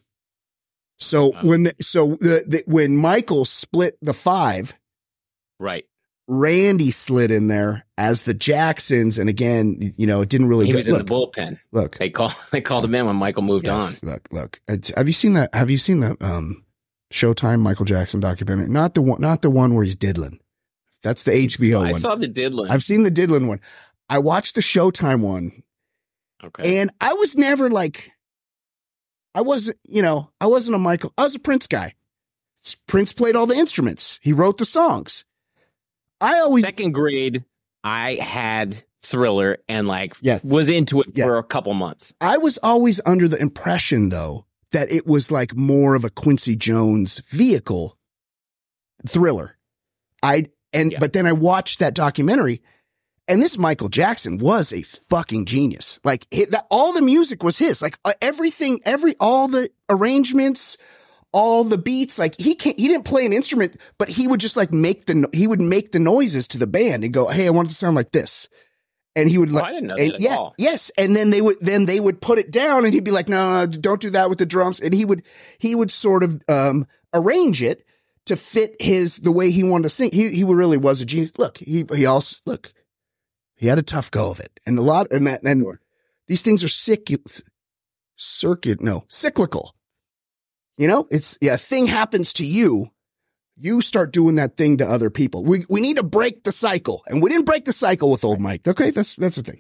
Speaker 3: So wow. when the, so the, the, when Michael split the five,
Speaker 5: right,
Speaker 3: Randy slid in there as the Jacksons, and again, you know, it didn't really.
Speaker 5: He
Speaker 3: go,
Speaker 5: was in
Speaker 3: look,
Speaker 5: the bullpen.
Speaker 3: Look,
Speaker 5: they call they called him in when Michael moved
Speaker 3: yes,
Speaker 5: on.
Speaker 3: Look, look. Have you seen that? Have you seen the um, Showtime Michael Jackson documentary? Not the one, not the one where he's diddling. That's the H B O
Speaker 5: oh, I
Speaker 3: one.
Speaker 5: I saw the diddling.
Speaker 3: I've seen the diddling one. I watched the Showtime one.
Speaker 5: Okay.
Speaker 3: And I was never like, I wasn't, you know, I wasn't a Michael, I was a Prince guy. Prince played all the instruments. He wrote the songs. I always.
Speaker 5: Second grade, I had Thriller and like
Speaker 3: yeah.
Speaker 5: was into it
Speaker 3: yeah.
Speaker 5: for a couple months.
Speaker 3: I was always under the impression, though, that it was like more of a Quincy Jones vehicle. Thriller. I, and, yeah. but then I watched that documentary. And this Michael Jackson was a fucking genius. Like it, that, all the music was his. Like uh, everything, every all the arrangements, all the beats. Like he can't, he didn't play an instrument, but he would just like make the he would make the noises to the band and go, "Hey, I want it to sound like this." And he would
Speaker 5: oh,
Speaker 3: like,
Speaker 5: I didn't know
Speaker 3: and,
Speaker 5: that at
Speaker 3: yeah,
Speaker 5: all.
Speaker 3: yes. And then they would then they would put it down, and he'd be like, "No, don't do that with the drums." And he would he would sort of um, arrange it to fit his the way he wanted to sing. He he really was a genius. Look, he he also look. He had a tough go of it, and a lot, and that, and sure. these things are sick, circuit, no, cyclical. You know, it's yeah. A thing happens to you, you start doing that thing to other people. We we need to break the cycle, and we didn't break the cycle with old Mike. Okay, that's that's the thing.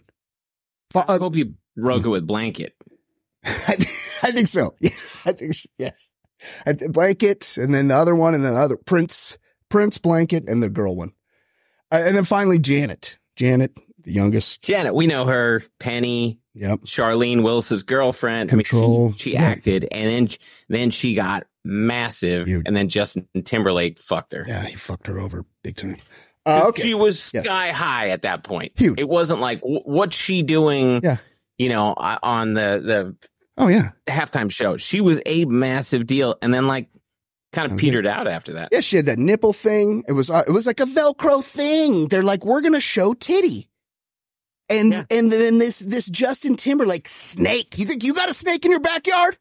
Speaker 5: I uh, hope you broke it with Blanket.
Speaker 3: I, I think so. Yeah, I think yes. Blanket, and then the other one, and then the other Prince, Prince Blanket, and the girl one, uh, and then finally Janet. Janet, the youngest.
Speaker 5: Janet, we know her. Penny.
Speaker 3: Yep.
Speaker 5: Charlene Wilson's girlfriend.
Speaker 3: Control.
Speaker 5: I mean, she, she
Speaker 3: yeah.
Speaker 5: acted, and then then she got massive, you, and then Justin Timberlake fucked her.
Speaker 3: Yeah, he fucked her over big time. Uh, okay.
Speaker 5: She was
Speaker 3: yeah.
Speaker 5: sky high at that point.
Speaker 3: Huge.
Speaker 5: It wasn't like w- what's she doing?
Speaker 3: Yeah.
Speaker 5: You know, on the the
Speaker 3: oh yeah
Speaker 5: halftime show. She was a massive deal, and then like. Kind of petered out after that.
Speaker 3: Yeah, she had that nipple thing. It was uh, it was like a Velcro thing. They're like, we're gonna show titty, and yeah. and then this this Justin Timberlake snake. You think you got a snake in your backyard?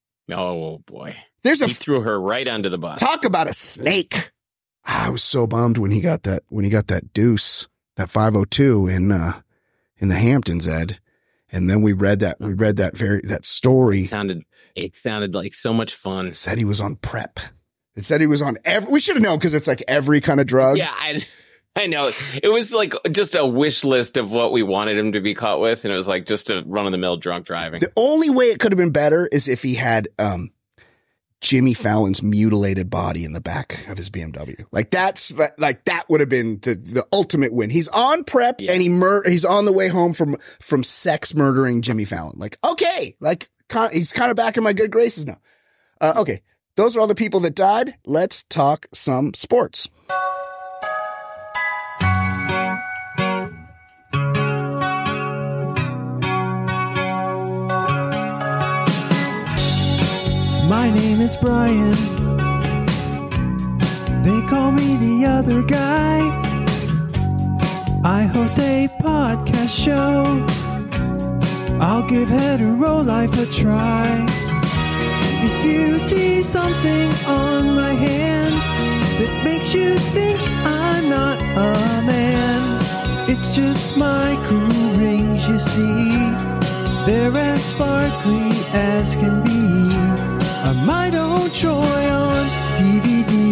Speaker 5: Oh boy,
Speaker 3: there's a
Speaker 5: he threw her right under the bus.
Speaker 3: Talk about a snake. I was so bummed when he got that when he got that deuce that five oh two in uh, in the Hamptons, Ed. And then we read that we read that very that story.
Speaker 5: It sounded it sounded like so much fun.
Speaker 3: It said he was on prep. It said he was on every, we should have known because it's like every kind of drug.
Speaker 5: Yeah, I, I know. It was like just a wish list of what we wanted him to be caught with. And it was like just a run of the mill drunk driving.
Speaker 3: The only way it could have been better is if he had um, Jimmy Fallon's mutilated body in the back of his B M W. Like that's like that would have been the, the ultimate win. He's on prep yeah. and he mur- he's on the way home from, from sex murdering Jimmy Fallon. Like, okay, like he's kind of back in my good graces now. Uh, okay. Those are all the people that died. Let's talk some sports.
Speaker 6: My name is Brian. They call me the other guy. I host a podcast show. I'll give hetero life a try. If you see something on my hand that makes you think I'm not a man, it's just my cool rings, you see. They're as sparkly as can be. I might own Troy on D V D.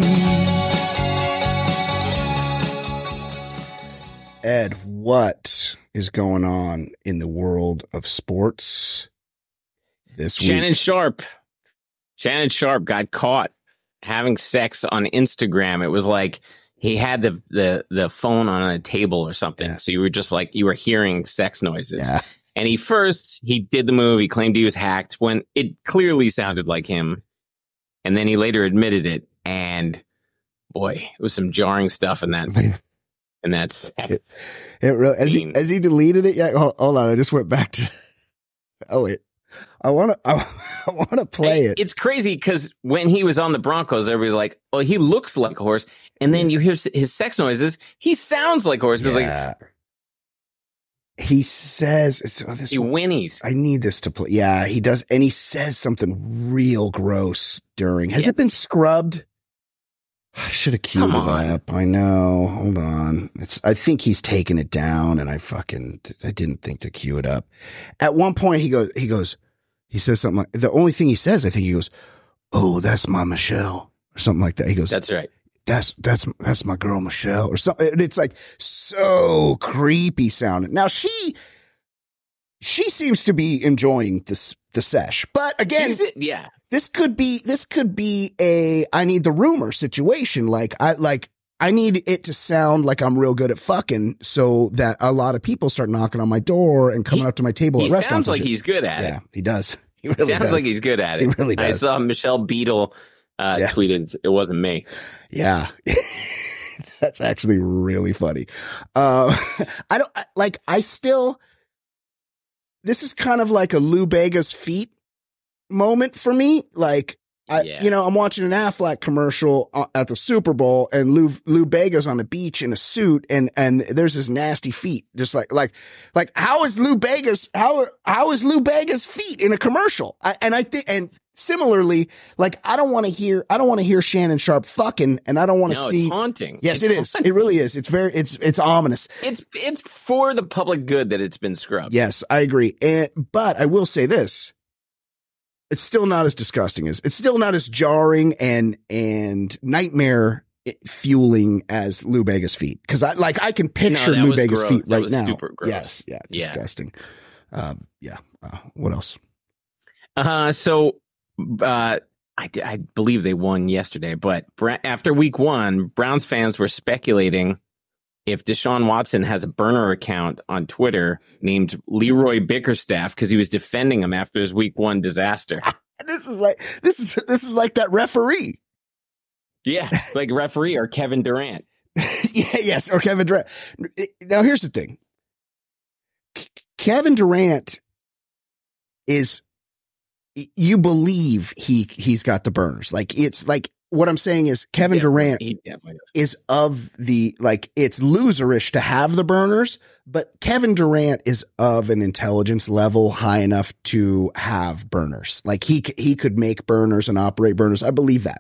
Speaker 3: Ed, what is going on in the world of sports this week?
Speaker 5: Shannon Sharp. Shannon Sharp got caught having sex on Instagram. It was like he had the the, the phone on a table or something. Yeah. So you were just like, you were hearing sex noises. Yeah. And he first, he did the move. He claimed he was hacked when it clearly sounded like him. And then he later admitted it. And boy, it was some jarring stuff in that, in And that's
Speaker 3: it, it really, as he, as he deleted it. Yeah. Hold, hold on. I just went back to, oh, wait. I want to, I, I want to play it.
Speaker 5: It's crazy because when he was on the Broncos, everybody's like, oh, he looks like a horse. And then you hear his sex noises. He sounds like horses.
Speaker 3: Yeah. Like, he says, it's, oh, this
Speaker 5: he whinnies.
Speaker 3: I need this to play. Yeah, he does. And he says something real gross during. Has yeah. it been scrubbed? I should have queued it up. I know. Hold on. It's, I think he's taken it down and I fucking, I didn't think to queue it up. At one point he goes, he goes, he says something like, the only thing he says, I think he goes, oh, that's my Michelle or something like that. He goes,
Speaker 5: that's right.
Speaker 3: That's, that's, that's my girl, Michelle or something. And it's like so creepy sounding. Now she, she seems to be enjoying this, the sesh, but again,
Speaker 5: it, yeah.
Speaker 3: This could be, this could be a, I need the rumor situation. Like I, like I need it to sound like I'm real good at fucking so that a lot of people start knocking on my door and coming
Speaker 5: he,
Speaker 3: up to my table at restaurants.
Speaker 5: He sounds like he's good at
Speaker 3: yeah,
Speaker 5: it.
Speaker 3: he does. He really
Speaker 5: sounds
Speaker 3: does.
Speaker 5: like he's good at it.
Speaker 3: He really does.
Speaker 5: I saw Michelle Beadle uh, yeah. tweeted, it wasn't me.
Speaker 3: Yeah. That's actually really funny. Uh, I don't like, I still, this is kind of like a Lou Bega's feet moment for me. Like, I, yeah. you know, I'm watching an Aflac commercial at the Super Bowl and Lou, Lou Bega's on the beach in a suit and, and there's his nasty feet. Just like, like, like how is Lou Bega's, how, how is Lou Bega's feet in a commercial? I, and I think, and similarly, like, I don't want to hear, I don't want to hear Shannon Sharp fucking, and I don't want to
Speaker 5: no,
Speaker 3: see.
Speaker 5: It's haunting.
Speaker 3: Yes,
Speaker 5: it's
Speaker 3: it is.
Speaker 5: haunting.
Speaker 3: It really is. It's very, it's, it's ominous.
Speaker 5: It's, it's for the public good that it's been scrubbed.
Speaker 3: Yes, I agree. And, but I will say this. It's still not as disgusting as, it's still not as jarring and, and nightmare fueling as Lou Bega's feet. Cause I, like, I can picture
Speaker 5: no,
Speaker 3: Lou Bega's
Speaker 5: gross.
Speaker 3: feet
Speaker 5: that
Speaker 3: right
Speaker 5: was
Speaker 3: now.
Speaker 5: Super gross.
Speaker 3: Yes. Yeah.
Speaker 5: yeah.
Speaker 3: Disgusting. Um, yeah. Uh, what else?
Speaker 5: Uh, so, uh, I, I believe they won yesterday, but after week one, Browns fans were speculating if Deshaun Watson has a burner account on Twitter named Leroy Bickerstaff because he was defending him after his week one disaster.
Speaker 3: This is like this is this is like that referee.
Speaker 5: Yeah, like referee or Kevin Durant.
Speaker 3: yeah, yes, or Kevin Durant. Now here's the thing. Kevin Durant is, you believe he he's got the burners. Like it's like what I'm saying is Kevin Durant is of the, like, it's loserish to have the burners, but Kevin Durant is of an intelligence level high enough to have burners. Like he he could make burners and operate burners. I believe that.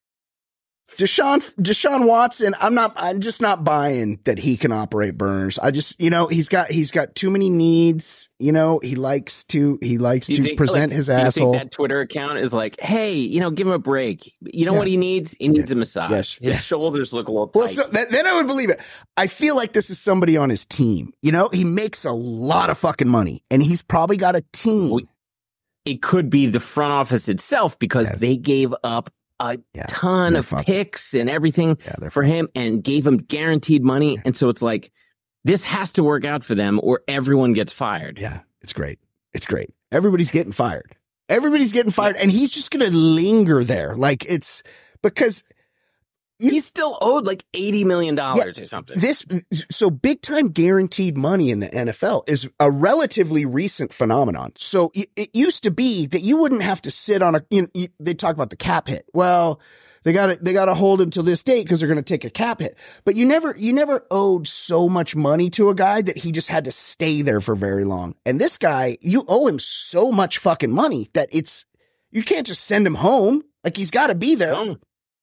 Speaker 3: Deshaun, Deshaun Watson, I'm not, I'm just not buying that he can operate burners. I just, you know, he's got, he's got too many needs. You know, he likes to, he likes to
Speaker 5: think,
Speaker 3: present
Speaker 5: like,
Speaker 3: his
Speaker 5: do you
Speaker 3: asshole.
Speaker 5: think that Twitter account is like, hey, you know, give him a break. You know
Speaker 3: Yeah.
Speaker 5: what he needs? He needs
Speaker 3: Yeah.
Speaker 5: a massage.
Speaker 3: Yes.
Speaker 5: His
Speaker 3: Yeah.
Speaker 5: shoulders look a little
Speaker 3: Well,
Speaker 5: tight.
Speaker 3: so th- then I would believe it. I feel like this is somebody on his team. You know, he makes a lot of fucking money and he's probably got a team.
Speaker 5: We- it could be the front office itself because
Speaker 3: Yeah.
Speaker 5: they gave up a
Speaker 3: Yeah.
Speaker 5: ton
Speaker 3: They're
Speaker 5: of
Speaker 3: fucking-
Speaker 5: picks and everything
Speaker 3: Yeah, they're
Speaker 5: for him and gave him guaranteed money. And so it's like, this has to work out for them or everyone gets fired.
Speaker 3: Yeah, it's great. It's great. Everybody's getting fired. Everybody's getting fired. And he's just going to linger there. Like it's because
Speaker 5: He's still owed like eighty million dollars or something.
Speaker 3: this, so big time guaranteed money in the N F L is a relatively recent phenomenon. So it, it used to be that you wouldn't have to sit on a, you know, you, they talk about the cap hit. Well, they got to, they got to hold him till this date because they're going to take a cap hit. But you never, you never owed so much money to a guy that he just had to stay there for very long. And this guy, you owe him so much fucking money that it's, you can't just send him home. Like he's got to be there.
Speaker 5: No.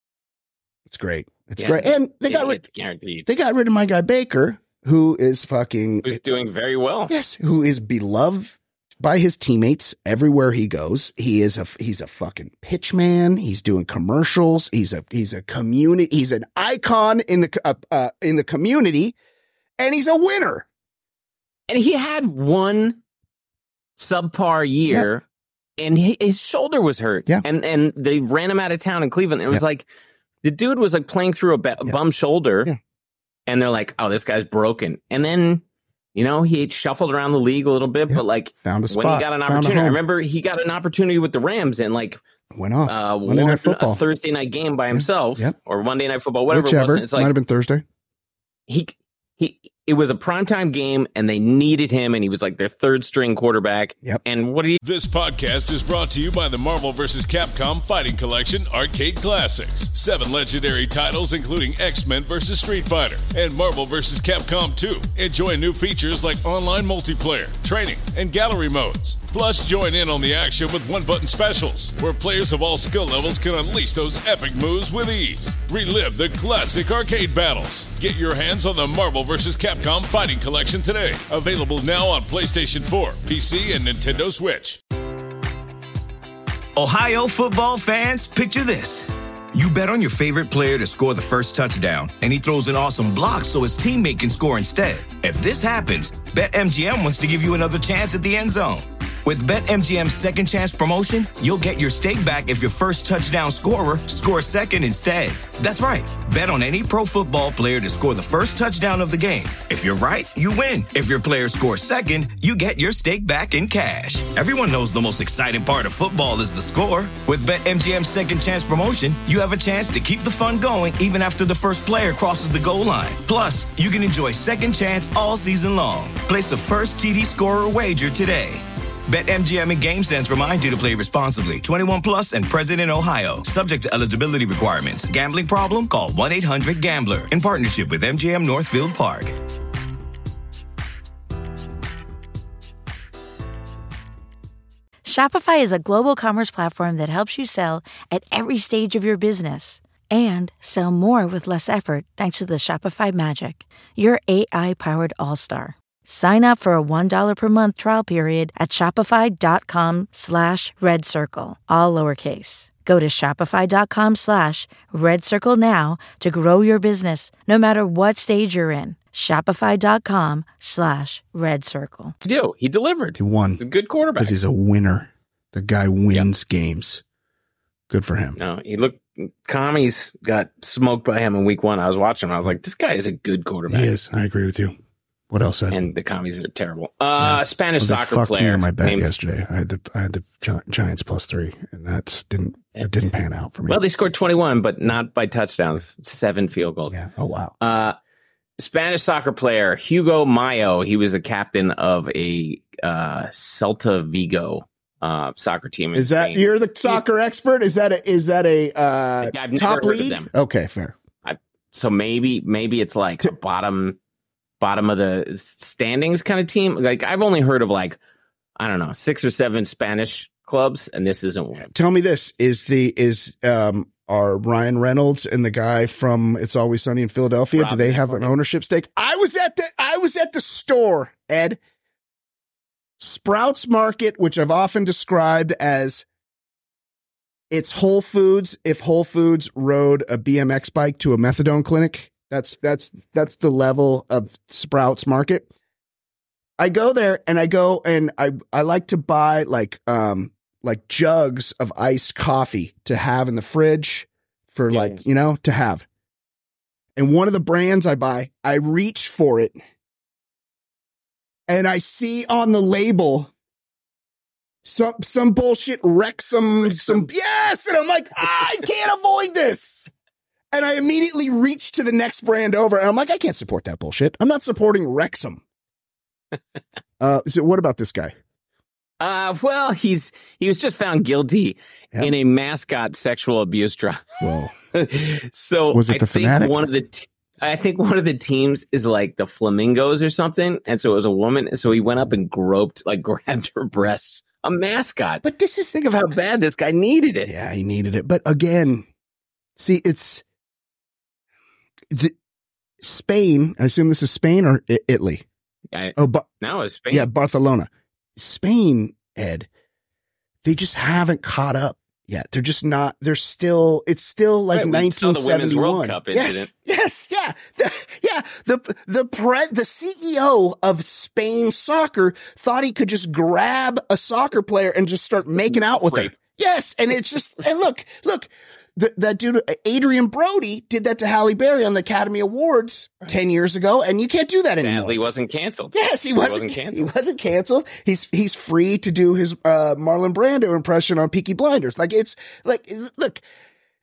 Speaker 3: It's great. It's
Speaker 5: Yeah.
Speaker 3: great. And they
Speaker 5: Yeah,
Speaker 3: got rid,
Speaker 5: it's guaranteed.
Speaker 3: they got rid of my guy Baker, who is fucking,
Speaker 5: Who's doing very well.
Speaker 3: yes, who is beloved by his teammates everywhere he goes. He is a, he's a fucking pitch man. He's doing commercials. He's a, he's a community. He's an icon in the, uh, uh, in the community and he's a winner.
Speaker 5: And he had one subpar year and he, his shoulder was hurt.
Speaker 3: Yeah.
Speaker 5: And and they ran him out of town in Cleveland. It was
Speaker 3: Yeah.
Speaker 5: like the dude was like playing through a, ba-
Speaker 3: Yeah.
Speaker 5: bum shoulder.
Speaker 3: Yeah.
Speaker 5: And they're like, oh, this guy's broken. And then, you know, he shuffled around the league a little bit,
Speaker 3: Yeah.
Speaker 5: but like
Speaker 3: Found a spot.
Speaker 5: when he got an
Speaker 3: Found a
Speaker 5: opportunity, I
Speaker 3: home.
Speaker 5: remember he got an opportunity with the Rams and like
Speaker 3: Went off.
Speaker 5: uh,
Speaker 3: Monday
Speaker 5: won
Speaker 3: Night Football.
Speaker 5: a Thursday night game by himself
Speaker 3: Yep.
Speaker 5: or Monday Night Football, whatever
Speaker 3: Whichever.
Speaker 5: it was. And it's
Speaker 3: Might
Speaker 5: like
Speaker 3: have been Thursday.
Speaker 5: he he it was a primetime game, and they needed him, and he was like their third string quarterback.
Speaker 3: Yep.
Speaker 5: And what did he?
Speaker 1: This podcast is brought to you by the Marvel versus. Capcom Fighting Collection Arcade Classics. Seven legendary titles including X-Men versus. Street Fighter and Marvel versus. Capcom two. Enjoy new features like online multiplayer, training, and gallery modes. Plus, join in on the action with one-button specials, where players of all skill levels can unleash those epic moves with ease. Relive the classic arcade battles. Get your hands on the Marvel versus. Capcom Fighting Collection today. Available now on PlayStation four, P C, and Nintendo Switch.
Speaker 2: Ohio football fans, picture this. You bet on your favorite player to score the first touchdown, and he throws an awesome block so his teammate can score instead. If this happens, BetMGM wants to give you another chance at the end zone. With BetMGM's second chance promotion, you'll get your stake back if your first touchdown scorer scores second instead. That's right. Bet on any pro football player to score the first touchdown of the game. If you're right, you win. If your player scores second, you get your stake back in cash. Everyone knows the most exciting part of football is the score. With BetMGM's second chance promotion, you have a chance to keep the fun going even after the first player crosses the goal line. Plus, you can enjoy second chance all season long. Place a first T D scorer wager today. BetMGM and GameSense remind you to play responsibly. twenty-one plus and present in Ohio. Subject to eligibility requirements. Gambling problem? Call one eight hundred gambler. In partnership with M G M Northfield Park.
Speaker 8: Shopify is a global commerce platform that helps you sell at every stage of your business. And sell more with less effort thanks to the Shopify Magic, your A I-powered all-star. Sign up for a one dollar per month trial period at shopify.com slash red circle, all lowercase. Go to shopify.com slash red circle now to grow your business, no matter what stage you're in. Shopify.com slash red circle.
Speaker 5: He do. He delivered.
Speaker 3: He won.
Speaker 5: He's a good quarterback.
Speaker 3: Because he's a winner. The guy wins yep. games. Good for him.
Speaker 5: No, he looked, Commies got smoked by him in week one. I was watching him. I was like, this guy is a good quarterback.
Speaker 3: He is. I agree with you. What else? Ed?
Speaker 5: And the Commies are terrible. Uh, yeah. Spanish well, soccer
Speaker 3: fucked
Speaker 5: player.
Speaker 3: Me on my bet
Speaker 5: named,
Speaker 3: yesterday. I had the I had the Gi- Giants plus three, and that's didn't it didn't pan out for me.
Speaker 5: Well, they scored twenty-one, but not by touchdowns. Seven field goals.
Speaker 3: Yeah. Oh wow.
Speaker 5: Uh, Spanish soccer player Hugo Mayo. He was the captain of a uh, Celta Vigo uh, soccer team.
Speaker 3: Is that
Speaker 5: Spain.
Speaker 3: You're the soccer he, expert? Is that a is that a uh,
Speaker 5: I've
Speaker 3: top
Speaker 5: never heard
Speaker 3: league?
Speaker 5: of them.
Speaker 3: Okay, fair.
Speaker 5: I, so maybe maybe it's like a bottom. bottom of the standings kind of team. Like I've only heard of like, I don't know, six or seven Spanish clubs, and this isn't one.
Speaker 3: Tell me this, is the, is, um, are Ryan Reynolds and the guy from It's Always Sunny in Philadelphia, Robin, do they have an ownership stake? I was at the, I was at the store, Ed. Sprouts Market, which I've often described as it's Whole Foods if Whole Foods rode a B M X bike to a methadone clinic. That's that's that's the level of Sprouts Market. I go there and I go and I I like to buy like um like jugs of iced coffee to have in the fridge for yeah. like, you know, to have. And one of the brands I buy, I reach for it and I see on the label some some bullshit Wrexham some yes, and I'm like, I can't avoid this. And I immediately reached to the next brand over, and I'm like, I can't support that bullshit. I'm not supporting Wrexham. uh, so what about this guy?
Speaker 5: Uh, well, he's he was just found guilty yep. in a mascot sexual abuse trial.
Speaker 3: Whoa!
Speaker 5: So
Speaker 3: was it
Speaker 5: I
Speaker 3: the
Speaker 5: think
Speaker 3: Fanatic?
Speaker 5: One of the t- I think one of the teams is like the Flamingos or something, and so it was a woman. So he went up and groped, like grabbed her breasts. A mascot.
Speaker 3: But this is
Speaker 5: think of how bad this guy needed it.
Speaker 3: Yeah, he needed it. But again, see, it's. The, Spain, I assume this is Spain or I- Italy?
Speaker 5: I,
Speaker 3: oh, but
Speaker 5: no, it's Spain.
Speaker 3: Yeah, Barcelona. Spain, Ed, they just haven't caught up yet. They're just not, they're still, it's still like
Speaker 5: right,
Speaker 3: nineteen seventy-one.
Speaker 5: The Women's World Cup incident.
Speaker 3: Yes, yes, yeah. The, yeah, the, the, pre, the C E O of Spain soccer thought he could just grab a soccer player and just start making out with
Speaker 5: Rape.
Speaker 3: her. Yes, and it's just, and look, look. The, that dude, Adrian Brody, did that to Halle Berry on the Academy Awards right. ten years ago, and you can't do that anymore.
Speaker 5: Sadly, wasn't canceled.
Speaker 3: Yes, he wasn't, wasn't canceled. He wasn't canceled. He's he's free to do his uh, Marlon Brando impression on Peaky Blinders. Like it's like, look,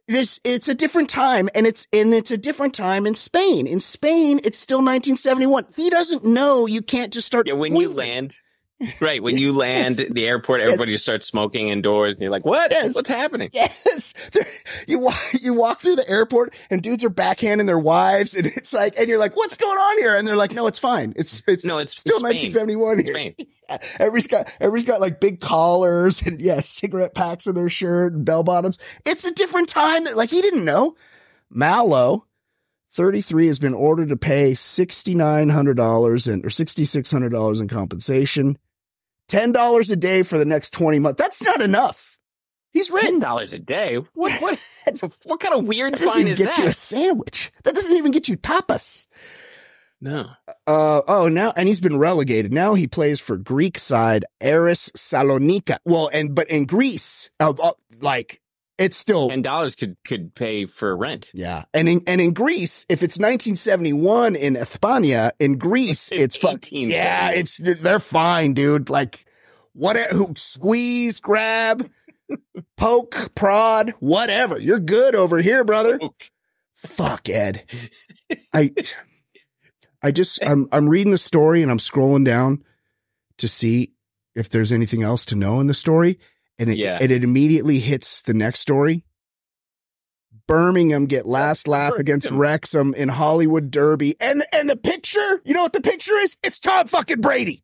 Speaker 3: This it's a different time, and it's and it's a different time in Spain. In Spain, it's still nineteen seventy-one. He doesn't know you can't just start.
Speaker 5: Yeah, when
Speaker 3: poisoning.
Speaker 5: you land, right? When you land
Speaker 3: Yes.
Speaker 5: at the airport, everybody
Speaker 3: Yes.
Speaker 5: starts smoking indoors, and you're like, "What?
Speaker 3: Yes.
Speaker 5: What's happening?"
Speaker 3: Yes, There- you walk you walk through the airport, and dudes are backhanding their wives, and it's like, and you're like, "What's going on here?" And they're like, "No, it's fine. It's it's
Speaker 5: No, it's
Speaker 3: still
Speaker 5: Spain.
Speaker 3: nineteen seventy-one here."
Speaker 5: Spain.
Speaker 3: Yeah. Everybody's got everybody's got like big collars and yeah, cigarette packs in their shirt and bell bottoms. It's a different time. That, like he didn't know. Mallow, thirty-three, has been ordered to pay sixty-nine hundred dollars and or sixty-six hundred dollars in compensation, ten dollars a day for the next twenty months. That's not enough. He's
Speaker 5: Ten
Speaker 3: written.
Speaker 5: dollars a day. What? What? What kind of weird
Speaker 3: That doesn't
Speaker 5: fine
Speaker 3: even
Speaker 5: is
Speaker 3: get you a
Speaker 5: that?
Speaker 3: sandwich. That doesn't even get you tapas.
Speaker 5: No.
Speaker 3: Uh, oh, now, and he's been relegated. Now he plays for Greek side Aris Salonika. Well, and, but in Greece, uh, uh, like, it's still,
Speaker 5: Ten dollars could could pay for rent.
Speaker 3: yeah. And in, and in Greece, if it's nineteen seventy-one in España, in Greece,
Speaker 5: It's
Speaker 3: it's fun.
Speaker 5: eighteen
Speaker 3: Yeah,
Speaker 5: seventy.
Speaker 3: it's, they're fine, dude. Like, what, who, squeeze, grab, poke, prod, whatever. You're good over here, brother. Fuck, Ed. I, I just, I'm, I'm reading the story and I'm scrolling down to see if there's anything else to know in the story. And it,
Speaker 5: Yeah.
Speaker 3: and it immediately hits the next story. Birmingham get last laugh against Wrexham in Hollywood Derby. And, and the picture, you know what the picture is? It's Tom fucking Brady.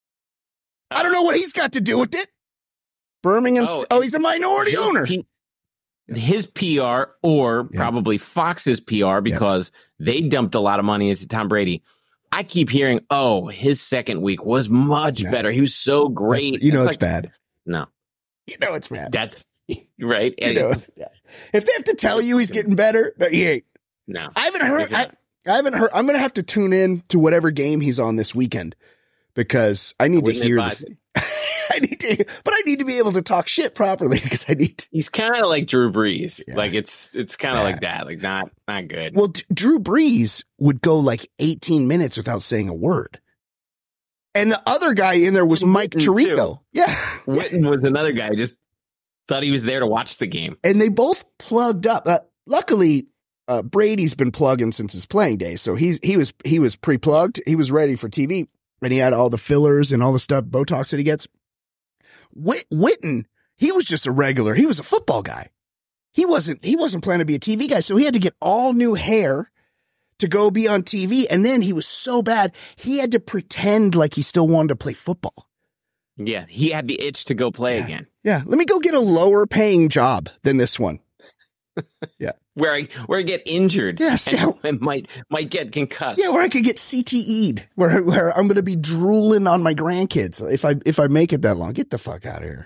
Speaker 3: I don't know what he's got to do with it. Birmingham. Oh,
Speaker 5: Oh,
Speaker 3: oh he's a minority
Speaker 5: His
Speaker 3: owner.
Speaker 5: P- his P R or
Speaker 3: Yeah.
Speaker 5: probably Fox's P R because they dumped a lot of money into Tom Brady. I keep hearing, oh, his second week was much
Speaker 3: No.
Speaker 5: better. He was so great.
Speaker 3: You know
Speaker 5: It's
Speaker 3: it's
Speaker 5: like,
Speaker 3: bad.
Speaker 5: No,
Speaker 3: You know it's bad.
Speaker 5: that's right.
Speaker 3: You
Speaker 5: And
Speaker 3: know
Speaker 5: it's-
Speaker 3: it's bad. If they have to tell you he's getting better, that he ain't.
Speaker 5: no,
Speaker 3: I haven't heard.
Speaker 5: He's
Speaker 3: I,
Speaker 5: not.
Speaker 3: I haven't heard. I'm going to have to tune in to whatever game he's on this weekend because I need to
Speaker 5: Wouldn't
Speaker 3: hear
Speaker 5: advise
Speaker 3: this. I need to, but I need to be able to talk shit properly because I need to.
Speaker 5: he's kind of like Drew Brees.
Speaker 3: Yeah.
Speaker 5: Like it's it's kind of
Speaker 3: Yeah.
Speaker 5: like that. Like not not good.
Speaker 3: Well, D- Drew Brees would go like eighteen minutes without saying a word. And the other guy in there was
Speaker 5: And
Speaker 3: Mike
Speaker 5: Witten,
Speaker 3: Tirico. Yeah.
Speaker 5: Witten was another guy who just thought he was there to watch the game.
Speaker 3: And they both plugged up. Uh, luckily, uh, Brady's been plugging since his playing days. So he's, he was, he was pre-plugged. He was ready for T V and he had all the fillers and all the stuff, Botox that he gets. Whit- Witten, he was just a regular. He was a football guy. He wasn't, he wasn't planning to be a T V guy. So he had to get all new hair to go be on T V. And then he was so bad, he had to pretend like he still wanted to play football.
Speaker 5: Yeah, he had the itch to go play
Speaker 3: Yeah.
Speaker 5: again.
Speaker 3: Yeah. Let me go get a lower paying job than this one.
Speaker 5: Where I where I get injured.
Speaker 3: Yes,
Speaker 5: and,
Speaker 3: yeah.
Speaker 5: and might might get concussed.
Speaker 3: Yeah, where I could get C T E'd, where where I'm going to be drooling on my grandkids if I if I make it that long. Get the fuck out of here.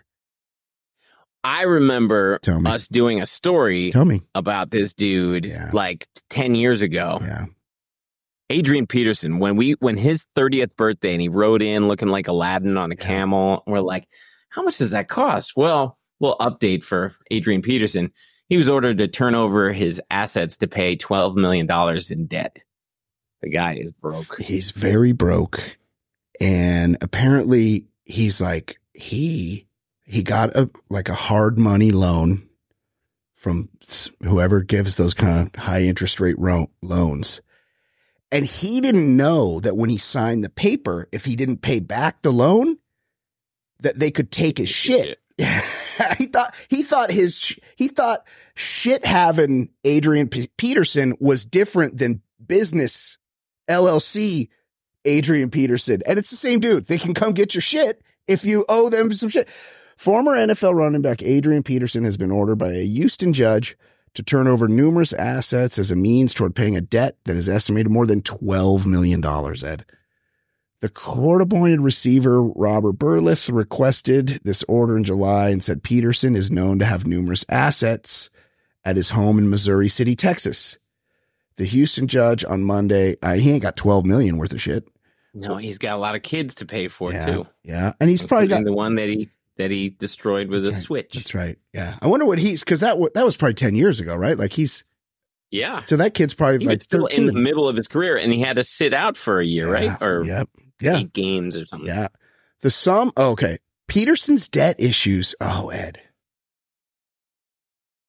Speaker 5: I remember
Speaker 3: Tell me.
Speaker 5: us doing a story
Speaker 3: Tell me.
Speaker 5: about this dude
Speaker 3: Yeah.
Speaker 5: like ten years ago.
Speaker 3: Yeah.
Speaker 5: Adrian Peterson, when we when his thirtieth birthday and he rode in looking like Aladdin on a
Speaker 3: Yeah.
Speaker 5: camel, we're like, how much does that cost? Well, we'll update for Adrian Peterson. He was ordered to turn over his assets to pay twelve million dollars in debt. The guy is broke.
Speaker 3: He's very broke, and apparently he's like he he got a like a hard money loan from s- whoever gives those kind of high interest rate ro- loans. And he didn't know that when he signed the paper, if he didn't pay back the loan, that they could take his shit. he thought he thought his sh- he thought shit having Adrian P- Peterson was different than business L L C Adrian Peterson, and it's the same dude. They can come get your shit if you owe them some shit. Former N F L running back Adrian Peterson has been ordered by a Houston judge to turn over numerous assets as a means toward paying a debt that is estimated more than twelve million dollars, Ed. The court-appointed receiver, Robert Burleth, requested this order in July and said Peterson is known to have numerous assets at his home in Missouri City, Texas. The Houston judge on Monday, uh, he ain't got twelve million dollars worth of shit.
Speaker 5: No, he's got a lot of kids to pay for
Speaker 3: yeah,
Speaker 5: too.
Speaker 3: Yeah, and he's probably got
Speaker 5: Including the one that he that he destroyed with a
Speaker 3: That's right.
Speaker 5: switch.
Speaker 3: That's right. Yeah, I wonder what he's because that w- that was probably ten years ago, right? Like he's
Speaker 5: Yeah.
Speaker 3: so that kid's probably
Speaker 5: He
Speaker 3: like
Speaker 5: was still
Speaker 3: thirteen.
Speaker 5: in the middle of his career and he had to sit out for a year,
Speaker 3: Yeah,
Speaker 5: right? Or
Speaker 3: yep. Yeah.
Speaker 5: eight games or something.
Speaker 3: Yeah. The sum, oh, okay. Peterson's debt issues. Oh, Ed.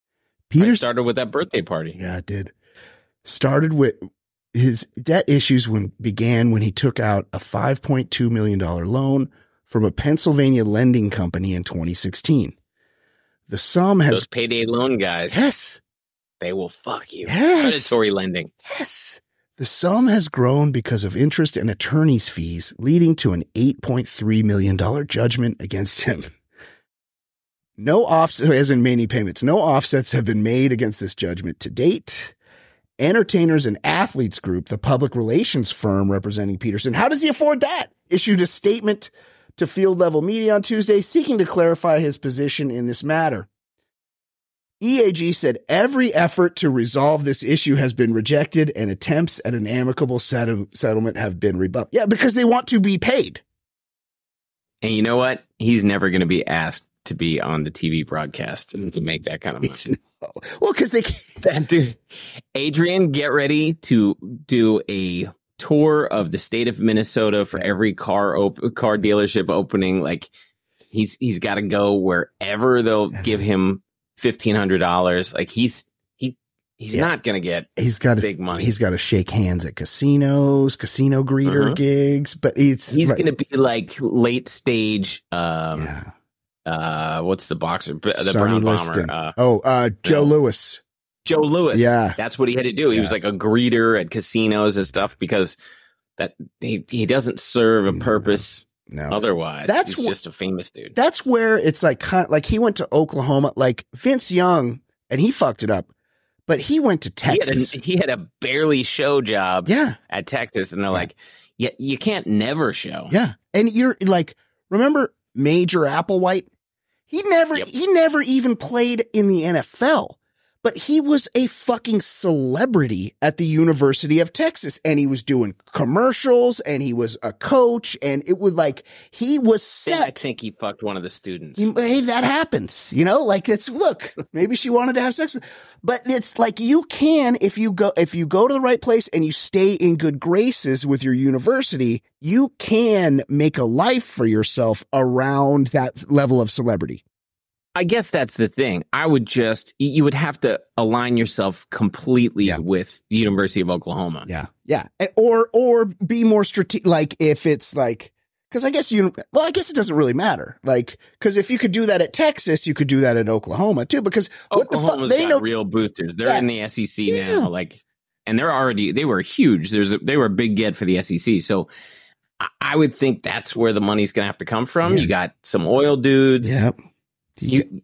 Speaker 3: Peter
Speaker 5: started with that birthday party.
Speaker 3: Yeah, it did. Started with his debt issues when began when he took out a five point two million dollars loan from a Pennsylvania lending company in twenty sixteen. The sum has
Speaker 5: Those payday loan guys.
Speaker 3: Yes.
Speaker 5: They will fuck you.
Speaker 3: Yes.
Speaker 5: Predatory lending.
Speaker 3: Yes. The sum has grown because of interest and attorney's fees, leading to an eight point three million dollars judgment against him. No offsets, as in many payments, no offsets have been made against this judgment to date. Entertainers and Athletes Group, the public relations firm representing Peterson, how does he afford that? Issued a statement to Field Level Media on Tuesday seeking to clarify his position in this matter. E A G said every effort to resolve this issue has been rejected and attempts at an amicable settle- settlement have been rebuffed. Yeah, because they want to be paid.
Speaker 5: And you know what? He's never going to be asked to be on the T V broadcast and to make that kind of money.
Speaker 3: Well, because they
Speaker 5: can't do. Adrian, get ready to do a tour of the state of Minnesota for every car op- car dealership opening. Like he's he's got to go wherever they'll give him fifteen hundred dollars. Like he's he he's yeah. not going to get
Speaker 3: he's got
Speaker 5: big money.
Speaker 3: He's got to shake hands at casinos, casino greeter uh-huh. gigs, but it's
Speaker 5: he's
Speaker 3: right.
Speaker 5: going to be like late stage. Um, yeah. Uh, what's the boxer? The
Speaker 3: Sonny
Speaker 5: Brown
Speaker 3: Liston.
Speaker 5: Bomber. Uh,
Speaker 3: oh, uh, Joe
Speaker 5: no.
Speaker 3: Lewis.
Speaker 5: Joe Lewis.
Speaker 3: Yeah.
Speaker 5: That's what he had to do. He
Speaker 3: yeah.
Speaker 5: was like a greeter at casinos and stuff because that he, he doesn't serve a purpose
Speaker 3: no.
Speaker 5: otherwise.
Speaker 3: That's
Speaker 5: He's
Speaker 3: wh-
Speaker 5: just a famous dude.
Speaker 3: That's where it's like, kind of, like he went to Oklahoma, like Vince Young, and he fucked it up, but he went to Texas.
Speaker 5: He had a, he had a barely show job
Speaker 3: yeah.
Speaker 5: at Texas, and they're
Speaker 3: yeah.
Speaker 5: like, yeah, you can't never show.
Speaker 3: Yeah. And you're like, remember Major Applewhite? He never,
Speaker 5: yep.
Speaker 3: he never even played in the N F L, but he was a fucking celebrity at the University of Texas, and he was doing commercials, and he was a coach, and it was like, he was set.
Speaker 5: I think he fucked one of the students.
Speaker 3: Hey, that happens, you know, like it's, look, maybe she wanted to have sex, but it's like, you can, if you go, if you go to the right place and you stay in good graces with your university, you can make a life for yourself around that level of celebrity.
Speaker 5: I guess that's the thing. I would just, you would have to align yourself completely
Speaker 3: yeah.
Speaker 5: with the University of Oklahoma.
Speaker 3: Yeah. Yeah. Or, or be more strategic. Like if it's like, cause I guess you, well, I guess it doesn't really matter. Like, cause if you could do that at Texas, you could do that at Oklahoma too, because what the fuck, they
Speaker 5: got
Speaker 3: know
Speaker 5: real boosters. They're
Speaker 3: yeah.
Speaker 5: in the S E C
Speaker 3: yeah.
Speaker 5: now. Like, and they're already, they were huge. There's a, they were a big get for the S E C. So I, I would think that's where the money's going to have to come from.
Speaker 3: Yeah.
Speaker 5: You got some oil dudes.
Speaker 3: Yeah.
Speaker 5: You,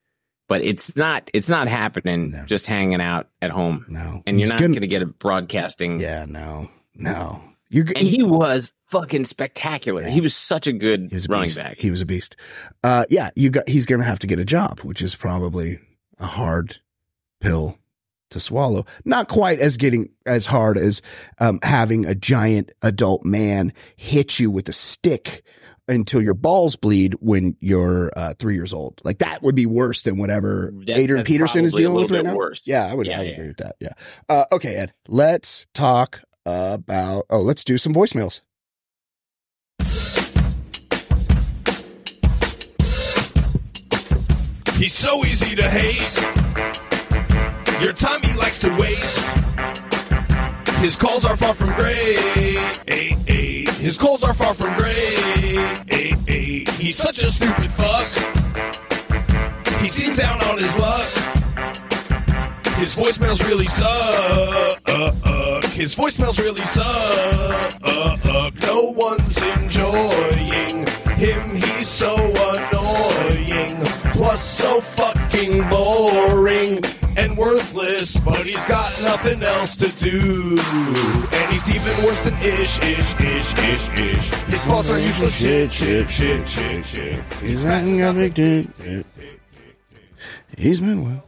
Speaker 5: but it's not it's not happening
Speaker 3: no.
Speaker 5: just hanging out at home.
Speaker 3: No.
Speaker 5: And
Speaker 3: He's
Speaker 5: you're not
Speaker 3: gonna,
Speaker 5: going to get a broadcasting.
Speaker 3: Yeah, no. No. You're
Speaker 5: And he, he was fucking spectacular. Yeah. He was such a good
Speaker 3: he was a
Speaker 5: running
Speaker 3: beast.
Speaker 5: back.
Speaker 3: He was a beast. Uh yeah, you got he's going to have to get a job, which is probably a hard pill to swallow. Not quite as getting as hard as um having a giant adult man hit you with a stick until your balls bleed when you're uh, three years old. Like that would be worse than whatever
Speaker 5: that,
Speaker 3: Adrian Peterson is dealing with right now.
Speaker 5: Worse.
Speaker 3: Yeah, I would,
Speaker 5: yeah,
Speaker 3: I would
Speaker 5: yeah.
Speaker 3: agree with that. Yeah. Uh, okay, Ed, let's talk about, oh, let's do some voicemails.
Speaker 7: He's so easy to hate. Your time he likes to waste. His calls are far from great. His calls are far from great. He's such a stupid fuck. He seems down on his luck. His voicemails really suck. His voicemails really suck. No one's enjoying him. He's so annoying. Plus so fucking boring and worthless, but he's got nothing else to do. And he's even worse than ish, ish, ish, ish, ish. His faults are useless shit, shit, shit, shit, shit.
Speaker 3: He's not got big dick. He's been well.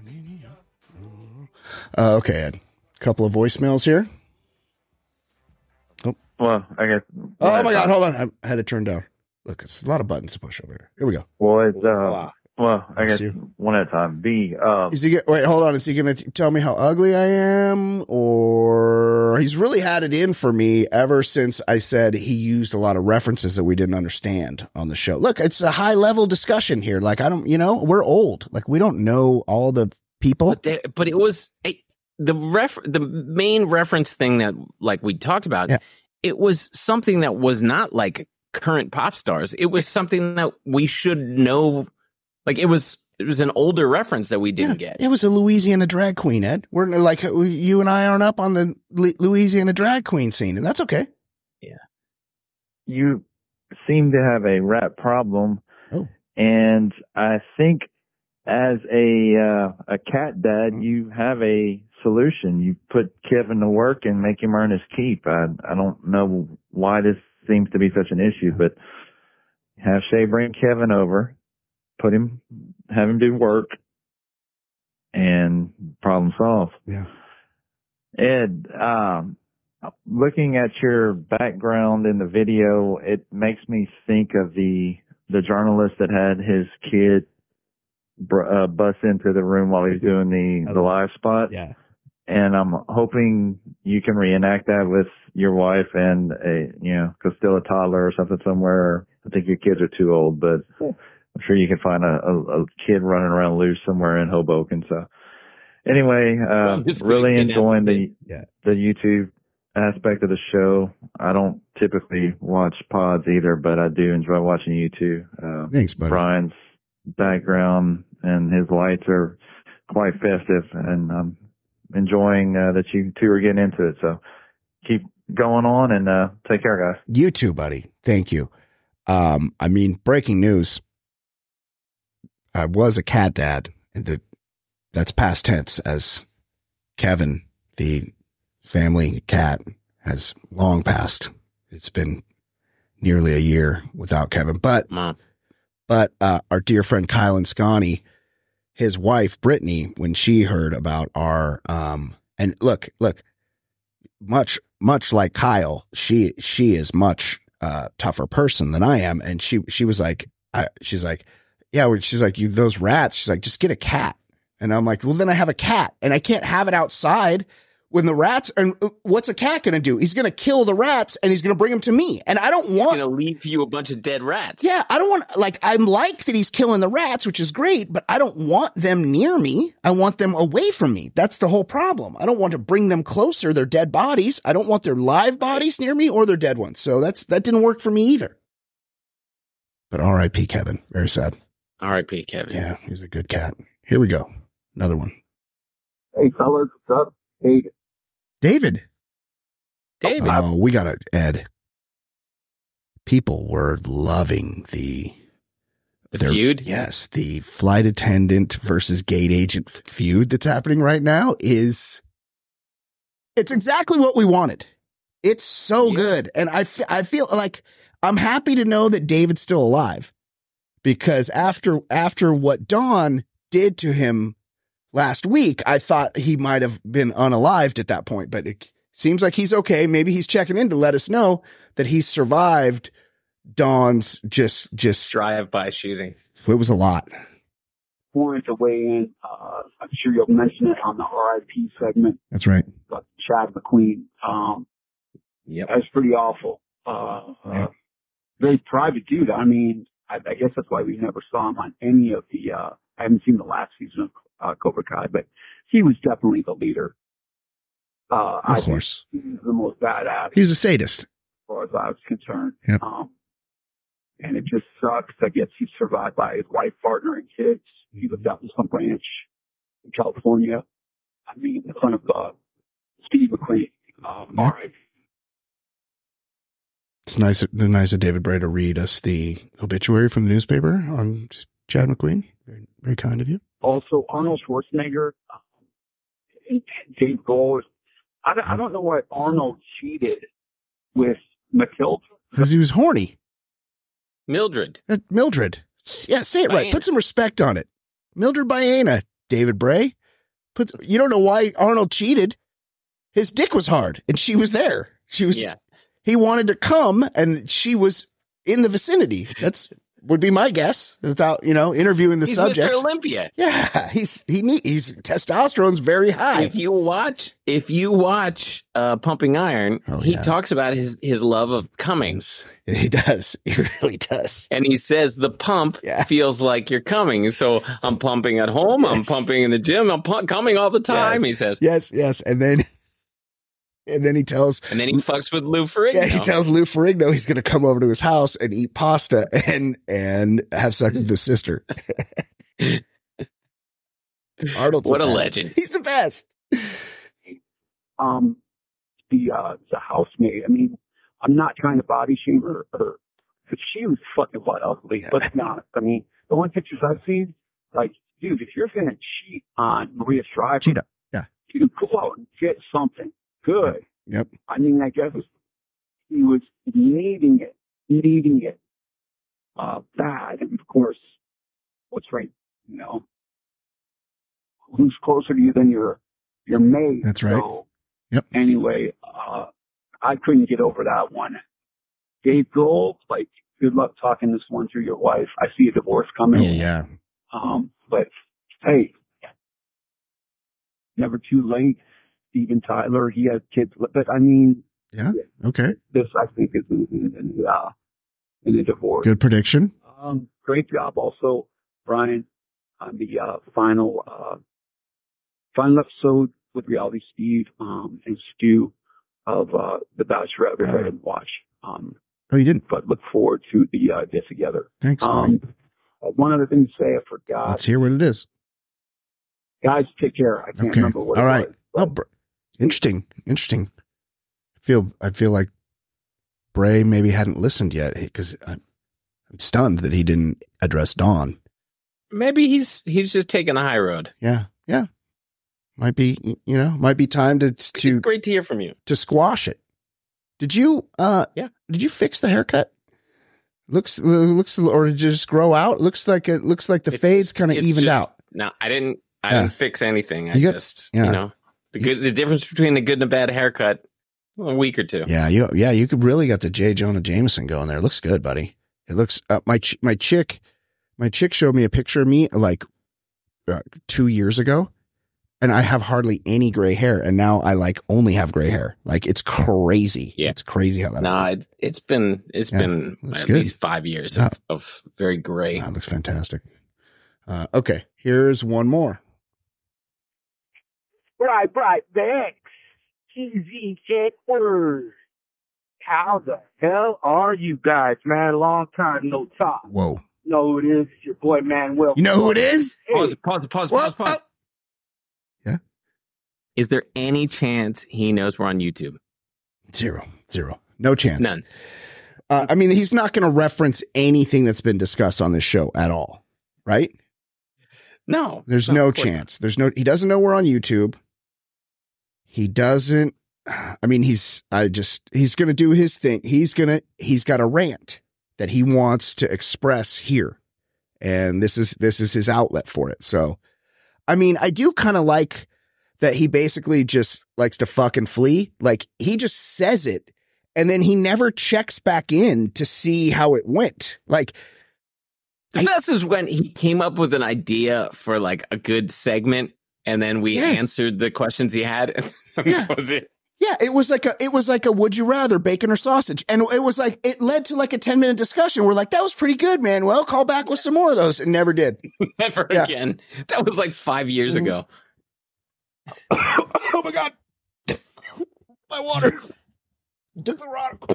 Speaker 3: Uh, okay, Ed. Couple of voicemails here.
Speaker 9: Oh. Well, I guess.
Speaker 3: Oh my God! Hold on, I had it turned down. Look, it's a lot of buttons to push over here. Here we go.
Speaker 9: Well, it's uh, well, I guess you. one at a time. B. Um,
Speaker 3: is he? Get, wait, hold on. Is he going to tell me how ugly I am, or he's really had it in for me ever since I said he used a lot of references that we didn't understand on the show? Look, it's a high level discussion here. Like I don't, you know, we're old. Like we don't know all the people.
Speaker 5: But, they, but it was it, the ref, the main reference thing that like we talked about.
Speaker 3: Yeah.
Speaker 5: It was something that was not like current pop stars. It was something that we should know. Like it was, it was an older reference that we didn't
Speaker 3: yeah,
Speaker 5: get.
Speaker 3: It was a Louisiana drag queen, Ed. We're like, you and I aren't up on the Louisiana drag queen scene, and that's okay.
Speaker 5: Yeah.
Speaker 9: You seem to have a rap problem.
Speaker 3: Oh.
Speaker 9: And I think as a, uh, a cat dad, you have a solution. You put Kevin to work and make him earn his keep. I, I don't know why this seems to be such an issue, but have Shay bring Kevin over, put him, have him do work, and problem solved.
Speaker 3: Yeah.
Speaker 9: Ed, um, looking at your background in the video, it makes me think of the the journalist that had his kid uh, bust into the room while he's doing the the live spot.
Speaker 6: Yeah.
Speaker 9: And I'm hoping you can reenact that with your wife and a, you know, cause still a toddler or something somewhere. I think your kids are too old, but I'm sure you can find a, a, a kid running around loose somewhere in Hoboken. So anyway, uh, really enjoying the,
Speaker 6: yeah.
Speaker 9: the YouTube aspect of the show. I don't typically watch pods either, but I do enjoy watching you too. Uh,
Speaker 3: Thanks, buddy.
Speaker 9: Brian's background and his lights are quite festive, and I'm enjoying uh, that you two are getting into it. So keep going on, and uh, take care, guys.
Speaker 3: You too, buddy. Thank you. Um, I mean, breaking news. I was a cat dad, and the, that's past tense, as Kevin, the family cat, has long passed. It's been nearly a year without Kevin, but,
Speaker 5: Mom.
Speaker 3: but, uh, our dear friend Kylan Scani, his wife, Brittany, when she heard about our, um, and look, look, much, much like Kyle, she, she is much, uh, tougher person than I am. And she, she was like, I, she's like, yeah, she's like, you, those rats, she's like, just get a cat. And I'm like, well, then I have a cat and I can't have it outside when the rats, and what's a cat going to do? He's going to kill the rats and he's going to bring them to me. And I don't want
Speaker 5: to leave you a bunch of dead rats.
Speaker 3: Yeah. I don't want, like, I'm like that he's killing the rats, which is great, but I don't want them near me. I want them away from me. That's the whole problem. I don't want to bring them closer. They're dead bodies. I don't want their live bodies near me or their dead ones. So that's, that didn't work for me either. But R I P Kevin. Very sad.
Speaker 5: R I P Kevin.
Speaker 3: Yeah. He's a good cat. Here we go. Another one.
Speaker 10: Hey, fellas. What's up? Hey.
Speaker 3: David.
Speaker 5: David.
Speaker 3: Oh, we got it, Ed. People were loving the
Speaker 5: the feud.
Speaker 3: Yes, the flight attendant versus gate agent feud that's happening right now is. It's exactly what we wanted. It's so yeah. good, and I f- I feel like I'm happy to know that David's still alive, because after after what Dawn did to him last week, I thought he might have been unalived at that point, but it seems like he's okay. Maybe he's checking in to let us know that he survived Dawn's just, just
Speaker 5: drive-by shooting.
Speaker 3: It was a lot.
Speaker 10: Wanted to weigh in. Uh, I'm sure you'll mention it on the R I P segment.
Speaker 3: That's right.
Speaker 10: But Chad McQueen. Um,
Speaker 5: yep.
Speaker 10: That's pretty awful. Uh,
Speaker 3: yeah.
Speaker 10: uh, very private dude. I mean, I, I guess that's why we never saw him on any of the, uh, I haven't seen the last season of Uh, Cobra Kai, but he was definitely the leader. Uh,
Speaker 3: of
Speaker 10: I
Speaker 3: course.
Speaker 10: He was the most badass.
Speaker 3: He's a sadist.
Speaker 10: As far as I was concerned.
Speaker 3: Yep.
Speaker 10: Um, and it just sucks. I guess he's survived by his wife, partner, and kids. He lived out in some ranch in California. I mean, the son of uh, Steve McQueen. Um,
Speaker 3: yep.
Speaker 10: All right.
Speaker 3: It's nice, nice of David Bray to read us the obituary from the newspaper on Chad McQueen. Very, very kind of you.
Speaker 10: Also, Arnold Schwarzenegger, uh, Dave Gold. I don't, I don't know why Arnold cheated with Matilda.
Speaker 3: Because he was horny.
Speaker 5: Mildred.
Speaker 3: Uh, Mildred. Yeah, say it Baena. Right. Put some respect on it. Mildred Baena, David Bray. Put. You don't know why Arnold cheated. His dick was hard, and she was there. She was.
Speaker 5: Yeah.
Speaker 3: He wanted to come, and she was in the vicinity. That's would be my guess without, you know, interviewing the
Speaker 5: He's
Speaker 3: subject.
Speaker 5: Mister Olympia.
Speaker 3: Yeah, he's he need he's testosterone's very high.
Speaker 5: If you watch, if you watch uh, Pumping Iron,
Speaker 3: Oh,
Speaker 5: he
Speaker 3: yeah.
Speaker 5: talks about his his love of coming,
Speaker 3: He does. He really does.
Speaker 5: and he says the pump
Speaker 3: Yeah.
Speaker 5: feels like you're coming. So I'm pumping at home, I'm
Speaker 3: Yes.
Speaker 5: pumping in the gym, I'm pu- coming all the time.
Speaker 3: Yes.
Speaker 5: He says,
Speaker 3: Yes, yes, and then and then he tells
Speaker 5: and then he fucks with Lou Ferrigno.
Speaker 3: yeah, he tells Lou Ferrigno he's going to come over to his house and eat pasta and and have sex with his sister. Arnold's
Speaker 5: What
Speaker 3: the
Speaker 5: a
Speaker 3: best.
Speaker 5: legend.
Speaker 3: He's the best.
Speaker 10: Um, the uh, the housemaid. I mean, I'm not trying to body shame her, her but she was fucking butt ugly. Let's be honest. I mean, the only pictures I've seen, like, dude, if you're gonna cheat on Maria Shriver,
Speaker 3: Cheetah. Yeah.
Speaker 10: you go out and get something good.
Speaker 3: Yep.
Speaker 10: I mean, I guess he was needing it, needing it, uh, bad. And of course, what's right, you know, who's closer to you than your, your maid?
Speaker 3: That's right.
Speaker 10: So,
Speaker 3: Yep.
Speaker 10: anyway, uh, I couldn't get over that one. Dave Grohl, like, good luck talking this one through your wife. I see a divorce coming.
Speaker 3: Oh yeah.
Speaker 10: Um, but hey, never too late. Steven Tyler, he has kids, but I mean,
Speaker 3: Yeah. Okay.
Speaker 10: this I think is in, in, in, uh, in a divorce.
Speaker 3: Good prediction.
Speaker 10: Um, great job also, Brian, on the uh, final uh, final episode with Reality Steve um, and Stu of uh, The Bachelorette. I didn't watch, um,
Speaker 3: Oh, you didn't.
Speaker 10: but look forward to the uh, get together.
Speaker 3: Thanks. buddy.
Speaker 10: Um, uh, one other thing to say, I forgot.
Speaker 3: Let's hear what it is.
Speaker 10: Guys, take care. I can't
Speaker 3: Okay.
Speaker 10: remember what
Speaker 3: All
Speaker 10: it
Speaker 3: right.
Speaker 10: was.
Speaker 3: Oh, br- interesting. Interesting. I feel I feel like Bray maybe hadn't listened yet because I'm, I'm stunned that he didn't address Dawn.
Speaker 5: Maybe he's he's just taking the high road.
Speaker 3: Yeah. Yeah. Might be, you know, might be time to to
Speaker 5: Great to hear from you.
Speaker 3: to squash it. Did you uh
Speaker 5: Yeah.
Speaker 3: did you fix the haircut? Looks looks or did it just grow out? Looks like it looks like the
Speaker 5: It's-
Speaker 3: fades kind of
Speaker 5: it's
Speaker 3: evened
Speaker 5: just-
Speaker 3: out.
Speaker 5: No, I didn't. I
Speaker 3: Yeah.
Speaker 5: didn't fix anything. I
Speaker 3: You got-
Speaker 5: just,
Speaker 3: yeah.
Speaker 5: you know, the good, the difference between a good and a bad haircut, a week or two.
Speaker 3: Yeah, you yeah, you could really got the J. Jonah Jameson going there. It looks good, buddy. It looks uh, my ch- my chick my chick showed me a picture of me like uh, two years ago, and I have hardly any gray hair, and now I like only have gray hair. Like it's crazy.
Speaker 5: Yeah.
Speaker 3: It's crazy how that.
Speaker 5: No, it's it's been it's
Speaker 3: Yeah,
Speaker 5: been
Speaker 3: looks
Speaker 5: at
Speaker 3: good.
Speaker 5: least five years
Speaker 3: Yeah.
Speaker 5: of, of very gray.
Speaker 3: That looks fantastic. Uh, okay, here's one more.
Speaker 11: Bright, bright, Bex. T V checkers. How the hell are you guys, man? Long time no talk.
Speaker 3: Whoa.
Speaker 11: Know who it is? It's your boy Manuel.
Speaker 3: You know who it is?
Speaker 5: Pause, pause, pause,
Speaker 3: Whoa,
Speaker 5: pause, pause.
Speaker 3: Yeah.
Speaker 5: Is there any chance he knows we're on YouTube?
Speaker 3: Zero, zero, no chance.
Speaker 5: None.
Speaker 3: Uh, I mean, he's not going to reference anything that's been discussed on this show at all, right?
Speaker 5: No.
Speaker 3: There's
Speaker 5: no,
Speaker 3: no
Speaker 5: of course
Speaker 3: chance. There's no, he doesn't know we're on YouTube. He doesn't, I mean, he's, I just, he's going to do his thing. He's going to, he's got a rant that he wants to express here. And this is, this is his outlet for it. So, I mean, I do kind of like that he basically just likes to fucking flee. Like he just says it and then he never checks back in to see how it went. Like,
Speaker 5: The best is when he came up with an idea for like a good segment, and then we
Speaker 3: Yes.
Speaker 5: answered the questions he had.
Speaker 3: Yeah.
Speaker 5: That was it.
Speaker 3: yeah, it was like a, it was like a, would you rather bacon or sausage? And it was like, it led to like a ten minute discussion. We're like, that was pretty good, man. Well, call back with some more of those. And never did.
Speaker 5: Never
Speaker 3: Yeah.
Speaker 5: again. That was like five years
Speaker 3: Mhm.
Speaker 5: ago.
Speaker 3: Oh my God. My water. Took the rock.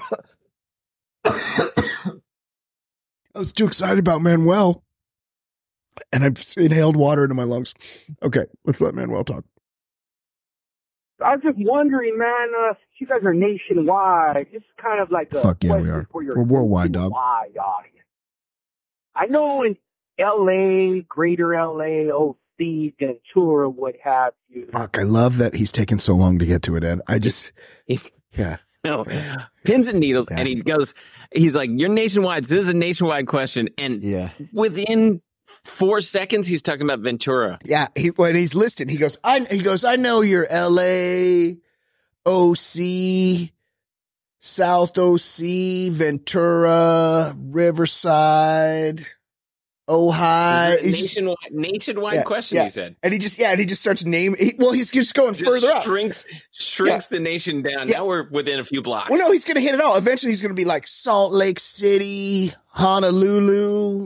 Speaker 3: I was too excited about Manuel. And I've inhaled water into my lungs. Okay, let's let Manuel talk.
Speaker 11: I was just wondering, man, uh, you guys are nationwide. It's kind of like a
Speaker 3: Fuck yeah, we
Speaker 11: question
Speaker 3: are.
Speaker 11: for your
Speaker 3: We're worldwide, dog.
Speaker 11: nationwide audience. I know in L A, Greater L A, O C, Ventura, what have you.
Speaker 3: Fuck, I love that he's taken so long to get to it, Ed. I just,
Speaker 5: He's
Speaker 3: yeah.
Speaker 5: no pins and needles,
Speaker 3: Yeah.
Speaker 5: and he goes. He's like, "You're nationwide. So this is a nationwide question." And
Speaker 3: Yeah.
Speaker 5: within four seconds, he's talking about Ventura.
Speaker 3: Yeah, he, when he's listed, he goes, I, he goes, I know you're L A, O C, South O C, Ventura, Riverside, Ojai. He's just-
Speaker 5: Nationwide, nationwide
Speaker 3: Yeah,
Speaker 5: question,
Speaker 3: yeah.
Speaker 5: he said.
Speaker 3: And he just, yeah, and he just starts naming. He, well, he's just going
Speaker 5: Just
Speaker 3: further up.
Speaker 5: shrinks, shrinks the nation down.
Speaker 3: Yeah.
Speaker 5: Now we're within a few blocks.
Speaker 3: Well, no, he's going to hit it all. Eventually, he's going to be like Salt Lake City, Honolulu,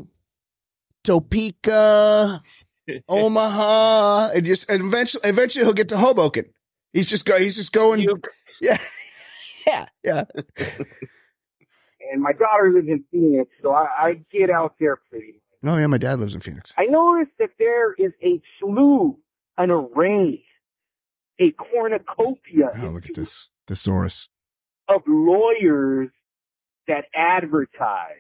Speaker 3: Topeka, Omaha, and just and eventually, eventually, he'll get to Hoboken. He's just go. He's just going.
Speaker 5: You-
Speaker 3: Yeah, yeah, yeah.
Speaker 11: And my daughter lives in Phoenix, so I, I get out there pretty.
Speaker 3: Oh yeah, my dad lives in Phoenix.
Speaker 11: I noticed that there is a slew, an array, a cornucopia
Speaker 3: Oh, look at this thesaurus.
Speaker 11: of lawyers that advertise.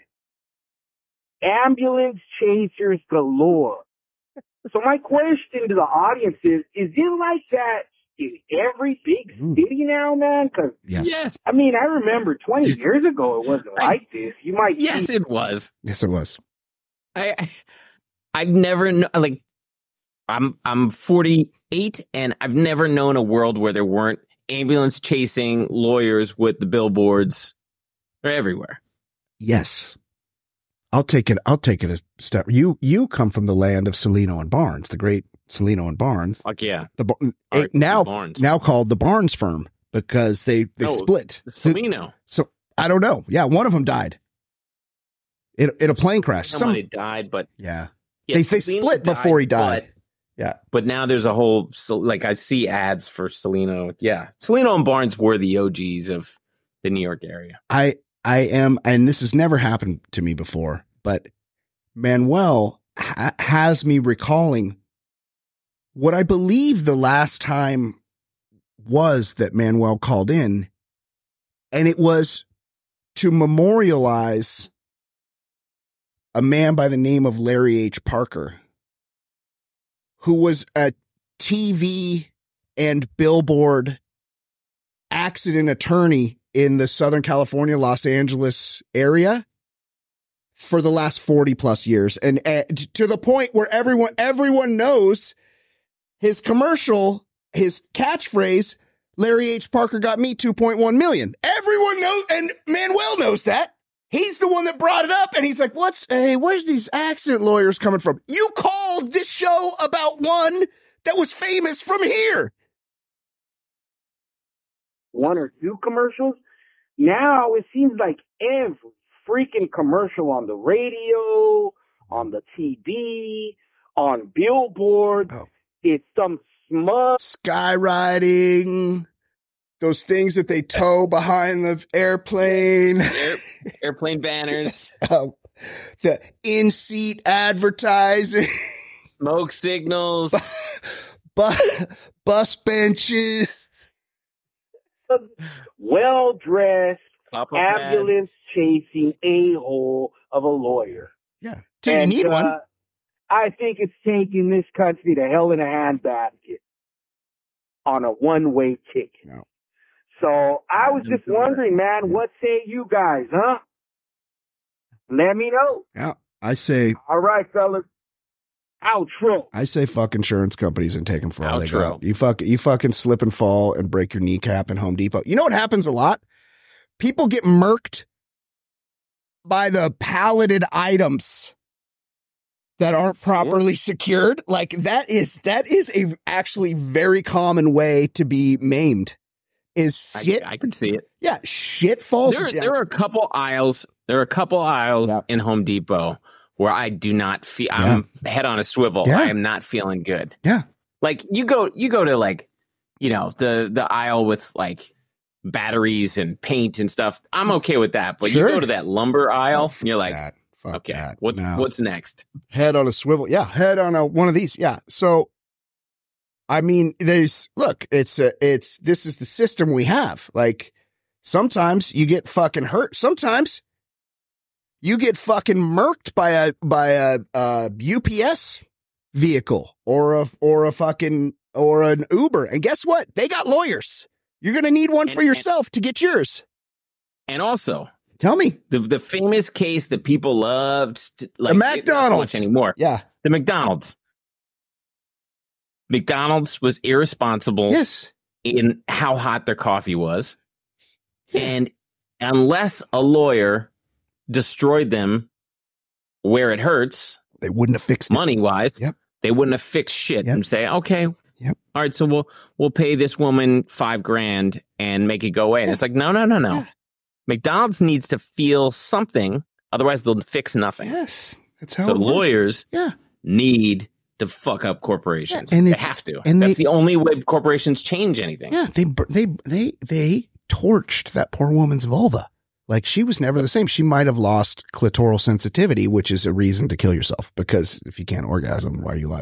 Speaker 11: Ambulance chasers galore. So my question to the audience is, is it like that in every big city now, man? Because,
Speaker 3: Yes.
Speaker 5: Yes.
Speaker 11: I mean, I remember twenty years ago it wasn't like this. You might
Speaker 5: Yes,
Speaker 11: see
Speaker 5: it was.
Speaker 3: Yes, it was.
Speaker 5: I, I I've never kn- like I'm I'm forty-eight and I've never known a world where there weren't ambulance chasing lawyers with the billboards. They're everywhere.
Speaker 3: Yes. I'll take it. I'll take it a step. You you come from the land of Celino and Barnes, the great Celino and Barnes.
Speaker 5: Fuck yeah.
Speaker 3: The Bar-
Speaker 5: Art-
Speaker 3: eh, now
Speaker 5: Barnes.
Speaker 3: now called the Barnes firm because they they
Speaker 5: No,
Speaker 3: split.
Speaker 5: Celino.
Speaker 3: So I don't know. Yeah, one of them died. In, in a plane crash. Some,
Speaker 5: Somebody died, but
Speaker 3: yeah.
Speaker 5: yeah,
Speaker 3: they they
Speaker 5: Celino
Speaker 3: split before he died.
Speaker 5: But,
Speaker 3: Yeah.
Speaker 5: but now there's a whole so- like I see ads for Celino. Yeah, Celino and Barnes were the O Gs of the New York area.
Speaker 3: I I am, and this has never happened to me before, but Manuel ha- has me recalling what I believe the last time was that Manuel called in, and it was to memorialize a man by the name of Larry H. Parker, who was a T V and billboard accident attorney in the Southern California, Los Angeles area for the last forty plus years. And uh, to the point where everyone, everyone knows his commercial, his catchphrase, Larry H. Parker got me two point one million. Everyone knows. And Manuel knows that. He's the one that brought it up. And he's like, what's, hey, where's these accident lawyers coming from? You called this show about one that was famous from here.
Speaker 11: one or two commercials. Now it seems like every freaking commercial on the radio, on the T V, on billboards,
Speaker 3: Oh.
Speaker 11: it's some smug
Speaker 3: Skywriting, those things that they tow behind the airplane,
Speaker 5: Air, airplane banners,
Speaker 3: um, the in-seat advertising,
Speaker 5: smoke signals.
Speaker 3: bus, bus benches.
Speaker 11: well-dressed,
Speaker 5: Pop-up ad.
Speaker 11: ambulance-chasing a-hole of a lawyer.
Speaker 3: Yeah. Do you
Speaker 11: And,
Speaker 3: need
Speaker 11: uh,
Speaker 3: one?
Speaker 11: I think it's taking this country to hell in a handbasket on a one-way ticket.
Speaker 3: No.
Speaker 11: So I was just wondering, man, what say you guys, huh? Let me know.
Speaker 3: Yeah. I say,
Speaker 11: All right, fellas. Outro.
Speaker 3: I say fuck insurance companies and take them for all they
Speaker 5: Outro.
Speaker 3: got. You fuck, you fucking slip and fall and break your kneecap in Home Depot. You know what happens a lot? People get murked by the palleted items that aren't properly secured. Like that is, that is a actually very common way to be maimed is
Speaker 5: I,
Speaker 3: shit.
Speaker 5: I can see it.
Speaker 3: yeah. Shit falls
Speaker 5: There,
Speaker 3: down.
Speaker 5: there are a couple aisles. There are a couple aisles
Speaker 3: Yeah.
Speaker 5: in Home Depot where I do not feel. I'm head on a swivel.
Speaker 3: Yeah.
Speaker 5: I am not feeling good.
Speaker 3: yeah.
Speaker 5: Like you go, you go to like, you know, the the aisle with like batteries and paint and stuff. I'm okay with that. But
Speaker 3: Sure.
Speaker 5: you go to that lumber aisle,
Speaker 3: Oh, fuck
Speaker 5: and you're like,
Speaker 3: that. Fuck
Speaker 5: okay,
Speaker 3: that.
Speaker 5: what
Speaker 3: No.
Speaker 5: what's next?
Speaker 3: Head on a swivel. Yeah, head on a one of these. Yeah. So, I mean, there's look. It's a. It's this is the system we have. Like sometimes you get fucking hurt. Sometimes you get fucking murked by a by a, a U P S vehicle or a or a fucking or an Uber. And guess what? They got lawyers. You're gonna need one
Speaker 5: And-
Speaker 3: for yourself to get yours.
Speaker 5: And also,
Speaker 3: Tell me.
Speaker 5: the the famous case that people loved, to, like, not so
Speaker 3: McDonald's.
Speaker 5: much anymore.
Speaker 3: Yeah.
Speaker 5: The McDonald's. McDonald's was irresponsible
Speaker 3: Yes.
Speaker 5: in how hot their coffee was.
Speaker 3: Yeah.
Speaker 5: And unless a lawyer destroyed them where it hurts,
Speaker 3: they wouldn't have fixed
Speaker 5: money wise.
Speaker 3: Yep.
Speaker 5: They wouldn't have fixed shit
Speaker 3: Yep.
Speaker 5: and say, okay,
Speaker 3: Yep.
Speaker 5: all right, so we'll we'll pay this woman five grand and make it go away. And it's like, no, no, no, no.
Speaker 3: Yeah.
Speaker 5: McDonald's needs to feel something, otherwise they'll fix nothing.
Speaker 3: Yes, that's how
Speaker 5: So
Speaker 3: it works.
Speaker 5: lawyers
Speaker 3: Yeah.
Speaker 5: need to fuck up corporations.
Speaker 3: Yeah, and
Speaker 5: they
Speaker 3: it's-
Speaker 5: have to.
Speaker 3: and
Speaker 5: That's
Speaker 3: they-
Speaker 5: the only way corporations change anything.
Speaker 3: Yeah, they bur- they they they torched that poor woman's vulva. Like, she was never the same. She might have lost clitoral sensitivity, which is a reason to kill yourself, because if you can't orgasm, why are you alive?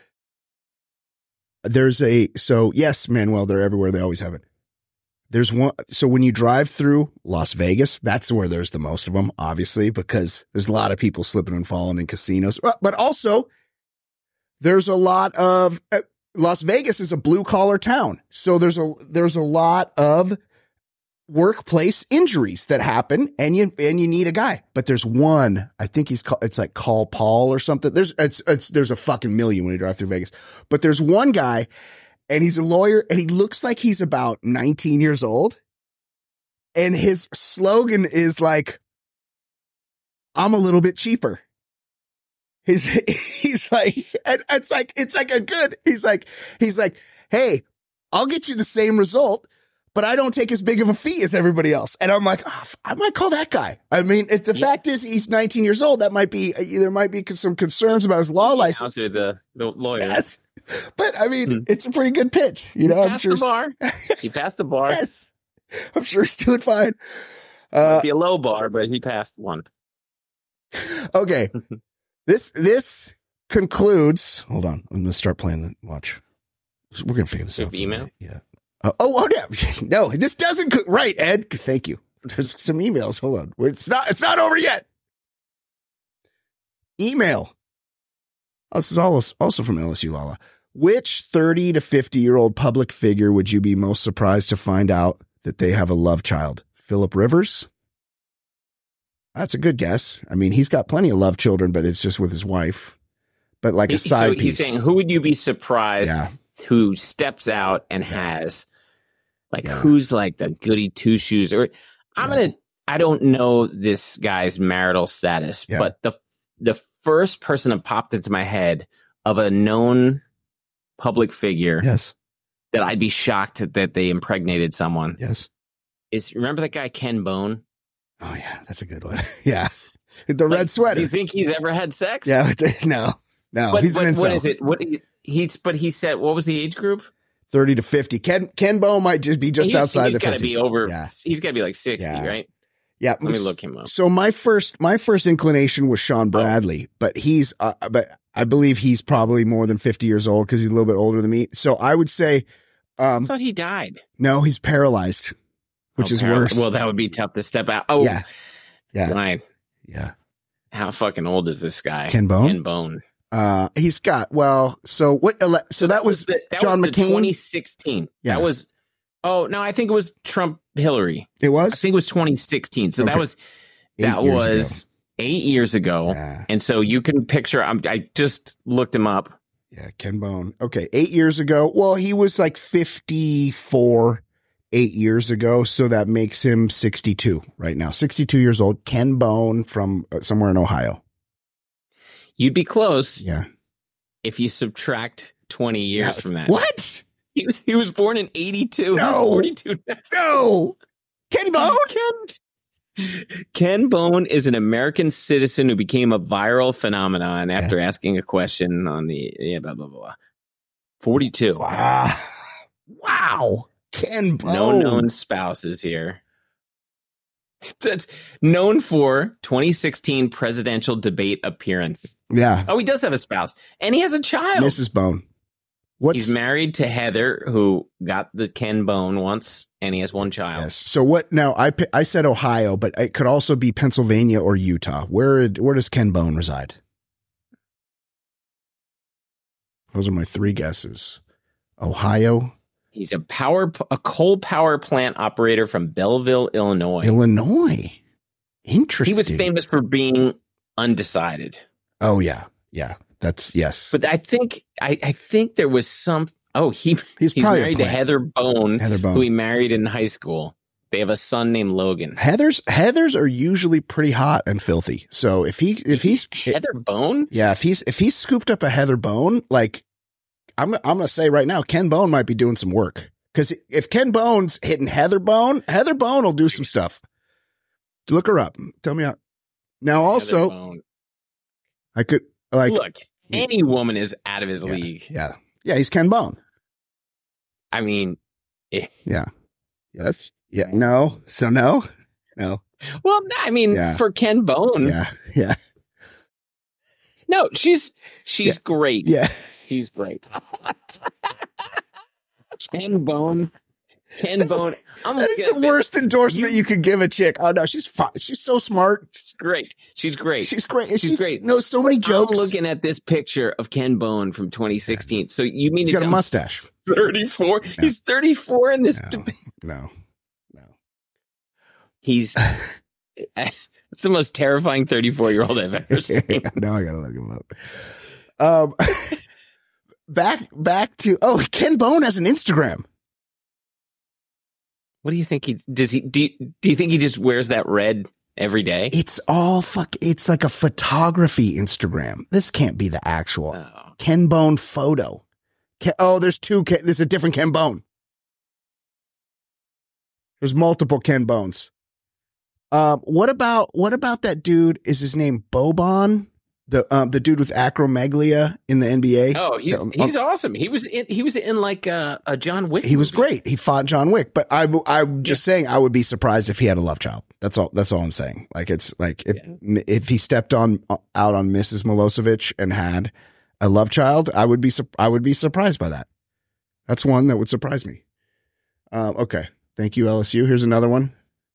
Speaker 3: There's a, so yes, Manuel, they're everywhere. They always have it. There's one. So when you drive through Las Vegas, that's where there's the most of them, obviously, because there's a lot of people slipping and falling in casinos. But also, there's a lot of, uh, Las Vegas is a blue collar town. So there's a, there's a lot of workplace injuries that happen, and you, and you need a guy. But there's one, I think he's called, it's like Call Paul or something. There's, it's, it's, there's a fucking million when you drive through Vegas, but there's one guy, and he's a lawyer, and he looks like he's about nineteen years old. And his slogan is like, I'm a little bit cheaper. His, he's like, and it's like, it's like a good, he's like, he's like, hey, I'll get you the same result, but I don't take as big of a fee as everybody else. And I'm like, oh, I might call that guy. I mean, if the
Speaker 5: Yeah.
Speaker 3: fact is he's nineteen years old, that might be, there might be some concerns about his law license.
Speaker 5: Answer the, the lawyer.
Speaker 3: Yes. But I mean,
Speaker 5: Hmm.
Speaker 3: it's a pretty good pitch. You know,
Speaker 5: he
Speaker 3: I'm
Speaker 5: passed
Speaker 3: sure.
Speaker 5: the bar. He passed the bar.
Speaker 3: Yes. I'm sure he's doing fine. Uh,
Speaker 5: Be a low bar, but he passed one.
Speaker 3: okay. This, this concludes. Hold on. I'm going to start playing the watch. We're going to figure this
Speaker 5: You
Speaker 3: out.
Speaker 5: have email?
Speaker 3: someday. Yeah. Uh, oh, oh, yeah. No, this doesn't. Co- right, Ed. Thank you. There's some emails. Hold on. It's not, it's not over yet. Email. Oh, this is also also from L S U Lala. Which thirty to fifty year old public figure would you be most surprised to find out that they have a love child? Philip Rivers? That's a good guess. I mean, he's got plenty of love children, but it's just with his wife. But like a
Speaker 5: So
Speaker 3: side
Speaker 5: he's
Speaker 3: piece.
Speaker 5: saying, who would you be surprised
Speaker 3: Yeah.
Speaker 5: who steps out and has, like,
Speaker 3: Yeah.
Speaker 5: who's like the goody two shoes? Or I'm
Speaker 3: Yeah.
Speaker 5: gonna, I don't know this guy's marital status,
Speaker 3: Yeah.
Speaker 5: but the the first person that popped into my head of a known public figure
Speaker 3: Yes.
Speaker 5: that I'd be shocked that they impregnated someone
Speaker 3: Yes.
Speaker 5: is, remember that guy Ken Bone?
Speaker 3: Oh yeah, that's a good one. Yeah. The
Speaker 5: Like,
Speaker 3: red sweater.
Speaker 5: Do you think he's ever had sex?
Speaker 3: Yeah. No. No.
Speaker 5: But,
Speaker 3: he's
Speaker 5: but
Speaker 3: an
Speaker 5: what
Speaker 3: incel.
Speaker 5: is it? What he- he's? But he said, what was the age group?
Speaker 3: thirty to fifty. Ken Ken Bo might just be just
Speaker 5: he's,
Speaker 3: outside
Speaker 5: he's
Speaker 3: the
Speaker 5: got to
Speaker 3: fifty.
Speaker 5: be over.
Speaker 3: Yeah.
Speaker 5: He's got to be like sixty,
Speaker 3: Yeah.
Speaker 5: right?
Speaker 3: Yeah.
Speaker 5: Let me look him up.
Speaker 3: So my first my first inclination was Sean Bradley, but he's uh, but I believe he's probably more than fifty years old because he's a little bit older than me. So I would say
Speaker 5: I
Speaker 3: um
Speaker 5: thought he died,
Speaker 3: no, he's paralyzed, which
Speaker 5: Oh,
Speaker 3: is
Speaker 5: apparently-
Speaker 3: worse.
Speaker 5: Well, that would be tough to step out. Oh,
Speaker 3: Yeah. Yeah.
Speaker 5: Right.
Speaker 3: Yeah.
Speaker 5: How fucking old is this guy?
Speaker 3: Ken Bone?
Speaker 5: Ken Bone.
Speaker 3: Uh he's got well, so what ele- so that was
Speaker 5: the, that
Speaker 3: John
Speaker 5: was the
Speaker 3: McCain.
Speaker 5: twenty sixteen.
Speaker 3: Yeah.
Speaker 5: That was. Oh no, I think it was Trump Hillary.
Speaker 3: It
Speaker 5: I
Speaker 3: was
Speaker 5: think it was twenty sixteen. So that
Speaker 3: Okay.
Speaker 5: was
Speaker 3: Eight
Speaker 5: that
Speaker 3: years
Speaker 5: was
Speaker 3: ago.
Speaker 5: eight years ago.
Speaker 3: Yeah.
Speaker 5: And so you can picture. I'm, I just looked him up.
Speaker 3: Yeah, Ken Bone. Okay, eight years ago. Well, he was like fifty-four eight years ago, so that makes him sixty-two right now. sixty-two years old. Ken Bone from uh, somewhere in Ohio.
Speaker 5: You'd be close
Speaker 3: Yeah.
Speaker 5: if you subtract twenty years
Speaker 3: Yes.
Speaker 5: from that.
Speaker 3: What?
Speaker 5: He was he was born in eighty-two.
Speaker 3: No.
Speaker 5: He's forty-two now.
Speaker 3: No. Ken Bone?
Speaker 5: Ken, Ken Bone is an American citizen who became a viral phenomenon after asking a question on the yeah blah blah blah. forty-two.
Speaker 3: Wow. Wow. Ken Bone.
Speaker 5: No known spouses here. That's known for twenty sixteen presidential debate appearance.
Speaker 3: Yeah.
Speaker 5: Oh, he does have a spouse, and he has a child.
Speaker 3: Missus Bone. What's
Speaker 5: He's married to Heather, who got the Ken Bone once, and he has one child.
Speaker 3: yes. So what now? I pi- I said Ohio, but it could also be Pennsylvania or Utah. Where where does Ken Bone reside? Those are my three guesses. Ohio,
Speaker 5: He's a power, a coal power plant operator from Belleville, Illinois.
Speaker 3: Illinois. Interesting.
Speaker 5: He was famous for being undecided,
Speaker 3: Oh yeah, yeah. That's yes.
Speaker 5: but I think I, I think there was some. Oh, he
Speaker 3: He's
Speaker 5: he's
Speaker 3: probably a
Speaker 5: married to
Speaker 3: plant.
Speaker 5: Heather Bone,
Speaker 3: Heather Bone.
Speaker 5: who he married in high school. They have a son named Logan.
Speaker 3: Heathers Heathers are usually pretty hot and filthy. So if he if he's
Speaker 5: Heather Bone,
Speaker 3: yeah, if he's if he's scooped up a Heather Bone, like I'm I'm gonna say right now, Ken Bone might be doing some work. Because if Ken Bone's hitting Heather Bone, Heather Bone will do some stuff. Look her up. Tell me how. Now also, I could like
Speaker 5: look. Any woman is out of his
Speaker 3: yeah,
Speaker 5: league.
Speaker 3: Yeah, yeah, he's Ken Bone.
Speaker 5: I mean, eh.
Speaker 3: yeah, yeah, that's yeah. No, so no, no.
Speaker 5: Well, I mean,
Speaker 3: yeah.
Speaker 5: for Ken Bone,
Speaker 3: yeah, yeah.
Speaker 5: No, she's she's
Speaker 3: yeah.
Speaker 5: great.
Speaker 3: Yeah,
Speaker 5: he's great. Ken Bone, Ken
Speaker 3: that's
Speaker 5: Bone. I'm
Speaker 3: that is the worst it. endorsement you, you could give a chick. Oh no, she's fine. She's so smart.
Speaker 5: She's great. She's great.
Speaker 3: She's great.
Speaker 5: She's,
Speaker 3: she's
Speaker 5: great.
Speaker 3: No, so many jokes.
Speaker 5: I'm looking at this picture of Ken Bone from twenty sixteen. So you mean
Speaker 3: he's got a mustache?
Speaker 5: thirty-four. No. He's thirty-four in this.
Speaker 3: No, no, no.
Speaker 5: He's. It's the most terrifying thirty-four-year-old I've ever seen.
Speaker 3: Now I gotta look him up. Um, back back to oh, Ken Bone has an Instagram.
Speaker 5: What do you think he does? He do? You, do you think he just wears that red every day?
Speaker 3: It's all fuck. It's like a photography Instagram. This can't be the actual
Speaker 5: oh.
Speaker 3: Ken Bone photo. Ken, oh, there's two. Ken, there's a different Ken Bone. There's multiple Ken Bones. Um, what about what about that dude? Is his name Boban? The um the dude with acromegalia in the N B A.
Speaker 5: Oh, he's
Speaker 3: the,
Speaker 5: he's
Speaker 3: um,
Speaker 5: awesome. He was in he was in like a, a John Wick.
Speaker 3: He was
Speaker 5: movie.
Speaker 3: great. He fought John Wick. But I I'm just yeah. saying I would be surprised if he had a love child. That's all. That's all I'm saying. Like it's like if yeah. if he stepped on out on Missus Milosevic and had a love child, I would be I would be surprised by that. That's one that would surprise me. Um, okay, thank you, L S U. Here's another one.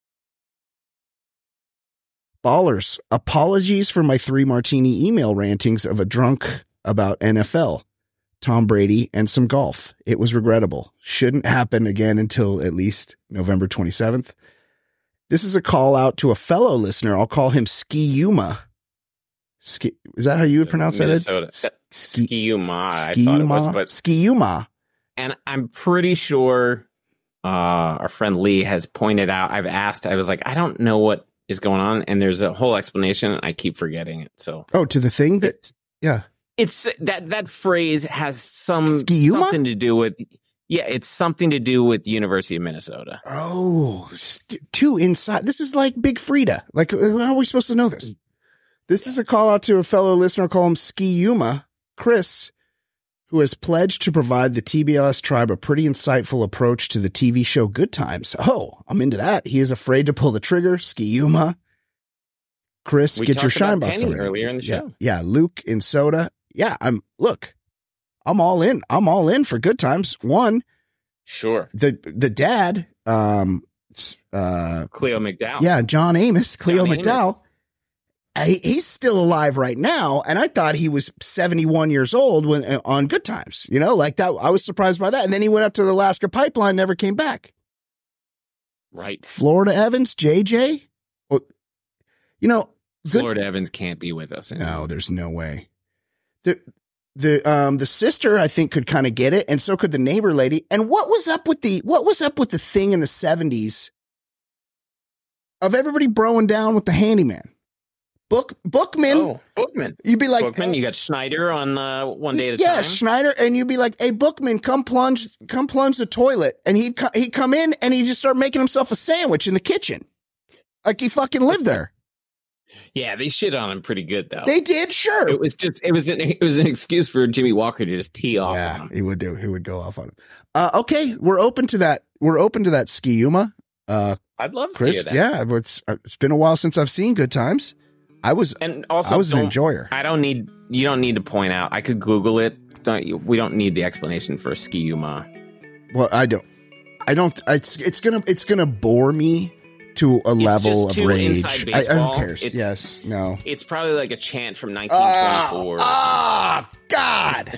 Speaker 3: Ballers, apologies for my three martini email rantings of a drunk about N F L, Tom Brady, and some golf. It was regrettable. Shouldn't happen again until at least November twenty-seventh. This is a call out to a fellow listener. I'll call him Ski Yuma. Ski, is that how you would pronounce
Speaker 5: Minnesota.
Speaker 3: that? Ski,
Speaker 5: Ski Yuma, I
Speaker 3: Ski
Speaker 5: thought
Speaker 3: Yuma,
Speaker 5: it was, but
Speaker 3: Ski Yuma.
Speaker 5: And I'm pretty sure uh, our friend Lee has pointed out. I've asked. I was like, I don't know what is going on, and there's a whole explanation. I keep forgetting it. So
Speaker 3: oh, to the thing that
Speaker 5: it's,
Speaker 3: yeah,
Speaker 5: it's that that phrase has some something to do with yeah, it's something to do with University of Minnesota.
Speaker 3: Oh, too inside. This is like Big Frida. Like, how are we supposed to know this? This is a call out to a fellow listener. Call him Ski Yuma, Chris, who has pledged to provide the T B L S tribe a pretty insightful approach to the T V show Good Times. Oh, I'm into that. He is afraid to pull the trigger. Ski Yuma. Chris,
Speaker 5: we
Speaker 3: get your shine box
Speaker 5: already. earlier in the show.
Speaker 3: Yeah, yeah, Luke in Soda. Yeah, I'm, look, I'm all in. I'm all in for Good Times. One.
Speaker 5: Sure.
Speaker 3: The, the dad, um, uh,
Speaker 5: Cleo McDowell.
Speaker 3: Yeah, John Amos, Cleo
Speaker 5: John
Speaker 3: McDowell.
Speaker 5: Amos.
Speaker 3: I, he's still alive right now, and I thought he was seventy-one years old when on Good Times. You know, like that. I was surprised by that. And then he went up to the Alaska Pipeline, never came back.
Speaker 5: Right.
Speaker 3: Florida Evans, J J. Well, you know, good,
Speaker 5: Florida Evans can't be with us anymore.
Speaker 3: No, there's no way. The the um the sister, I think, could kind of get it, and so could the neighbor lady. And what was up with the what was up with the thing in the seventies of everybody broing down with the handyman? Book Bookman.
Speaker 5: Oh, Bookman.
Speaker 3: You'd be like,
Speaker 5: Bookman. You got Schneider on uh, One Day at a
Speaker 3: yeah,
Speaker 5: Time.
Speaker 3: Yeah, Schneider, and you'd be like, "Hey, Bookman, come plunge, come plunge the toilet," and he'd co- he'd come in and he'd just start making himself a sandwich in the kitchen, like he fucking lived there.
Speaker 5: Yeah, they shit on him pretty good though.
Speaker 3: They did, sure.
Speaker 5: It was just it was an, it was an excuse for Jimmy Walker to just tee off.
Speaker 3: Yeah,
Speaker 5: on him.
Speaker 3: he would do. He would go off on him. Uh, okay, we're open to that. We're open to that, Ski Yuma. Uh,
Speaker 5: I'd love
Speaker 3: Chris,
Speaker 5: to hear that.
Speaker 3: Yeah, it's it's been a while since I've seen Good Times. I was
Speaker 5: and also
Speaker 3: I was an
Speaker 5: don't-
Speaker 3: enjoyer.
Speaker 5: I don't need you don't need to point out. I could Google it. Don't you? We don't need the explanation for Ski Yuma.
Speaker 3: Well, I don't. I don't. It's it's gonna it's gonna bore me to a
Speaker 5: It's
Speaker 3: level
Speaker 5: just
Speaker 3: of
Speaker 5: too
Speaker 3: rage.
Speaker 5: inside
Speaker 3: I, I
Speaker 5: baseball.
Speaker 3: don't care.
Speaker 5: It's-
Speaker 3: Yes, no.
Speaker 5: It's probably like a chant from nineteen twenty-four.
Speaker 3: Ah, oh, God.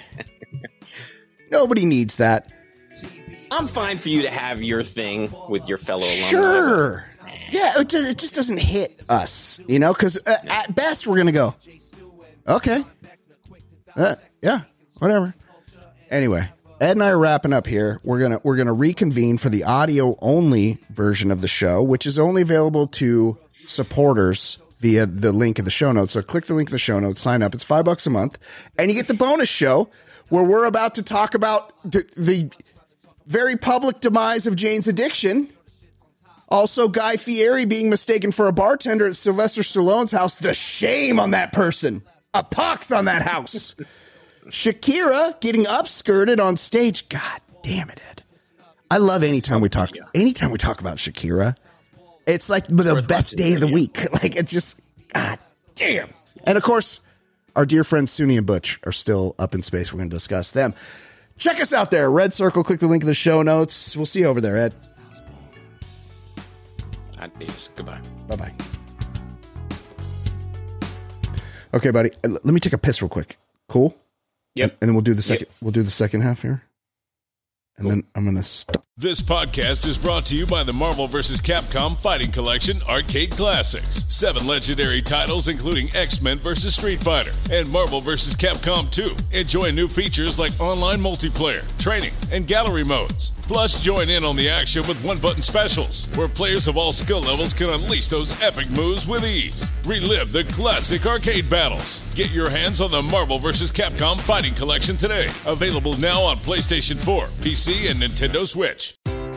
Speaker 3: Nobody needs that.
Speaker 5: I'm fine for you to have your thing with your fellow alumni.
Speaker 3: Sure. Yeah, it just, it just doesn't hit us, you know, because uh, no. at best we're going to go, okay. Uh, yeah, whatever. Anyway, Ed and I are wrapping up here. We're gonna we're gonna reconvene for the audio only version of the show, which is only available to supporters via the link in the show notes. So click the link in the show notes, sign up. It's five bucks a month, and you get the bonus show where we're about to talk about the, the very public demise of Jane's Addiction. Also, Guy Fieri being mistaken for a bartender at Sylvester Stallone's house. The shame on that person. A pox on that house. Shakira getting upskirted on stage. God damn it, Ed. I love anytime we talk. Anytime we talk about Shakira, it's like the best day of the week. Like, it's just, God damn. And of course, our dear friends Suni and Butch are still up in space. We're going to discuss them. Check us out there. Red Circle. Click the link in the show notes. We'll see you over there, Ed.
Speaker 5: Peace. Goodbye.
Speaker 3: Bye-bye. Okay, buddy. Let me take a piss real quick. Cool?
Speaker 5: Yep.
Speaker 3: And then we'll do the second.
Speaker 5: Yep.
Speaker 3: We'll do the second half here. And then I'm going to stop.
Speaker 1: This podcast is brought to you by the Marvel versus. Capcom Fighting Collection Arcade Classics. Seven legendary titles including X-Men versus. Street Fighter and Marvel versus. Capcom two. Enjoy new features like online multiplayer, training, and gallery modes. Plus, join in on the action with one-button specials, where players of all skill levels can unleash those epic moves with ease. Relive the classic arcade battles. Get your hands on the Marvel versus. Capcom Fighting Collection today. Available now on PlayStation four, P C, and Nintendo Switch.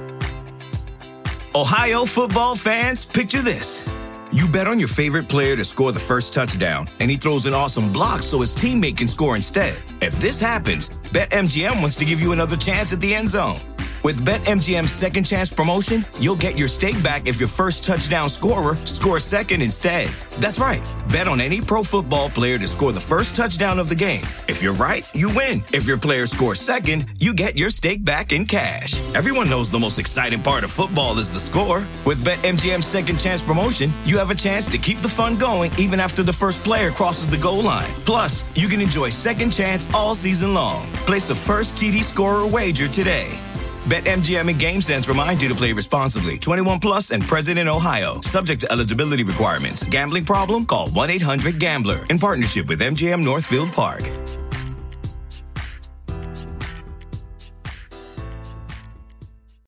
Speaker 2: Ohio football fans, picture this. You bet on your favorite player to score the first touchdown, and he throws an awesome block so his teammate can score instead. If this happens, BetMGM wants to give you another chance at the end zone. With BetMGM's Second Chance promotion, you'll get your stake back if your first touchdown scorer scores second instead. That's right. Bet on any pro football player to score the first touchdown of the game. If you're right, you win. If your player scores second, you get your stake back in cash. Everyone knows the most exciting part of football is the score. With BetMGM's Second Chance promotion, you have a chance to keep the fun going even after the first player crosses the goal line. Plus, you can enjoy Second Chance all season long. Place a first T D scorer wager today. BetMGM and GameSense remind you to play responsibly. twenty-one plus and present in Ohio. Subject to eligibility requirements. Gambling problem? Call one eight hundred gambler in partnership with M G M Northfield Park.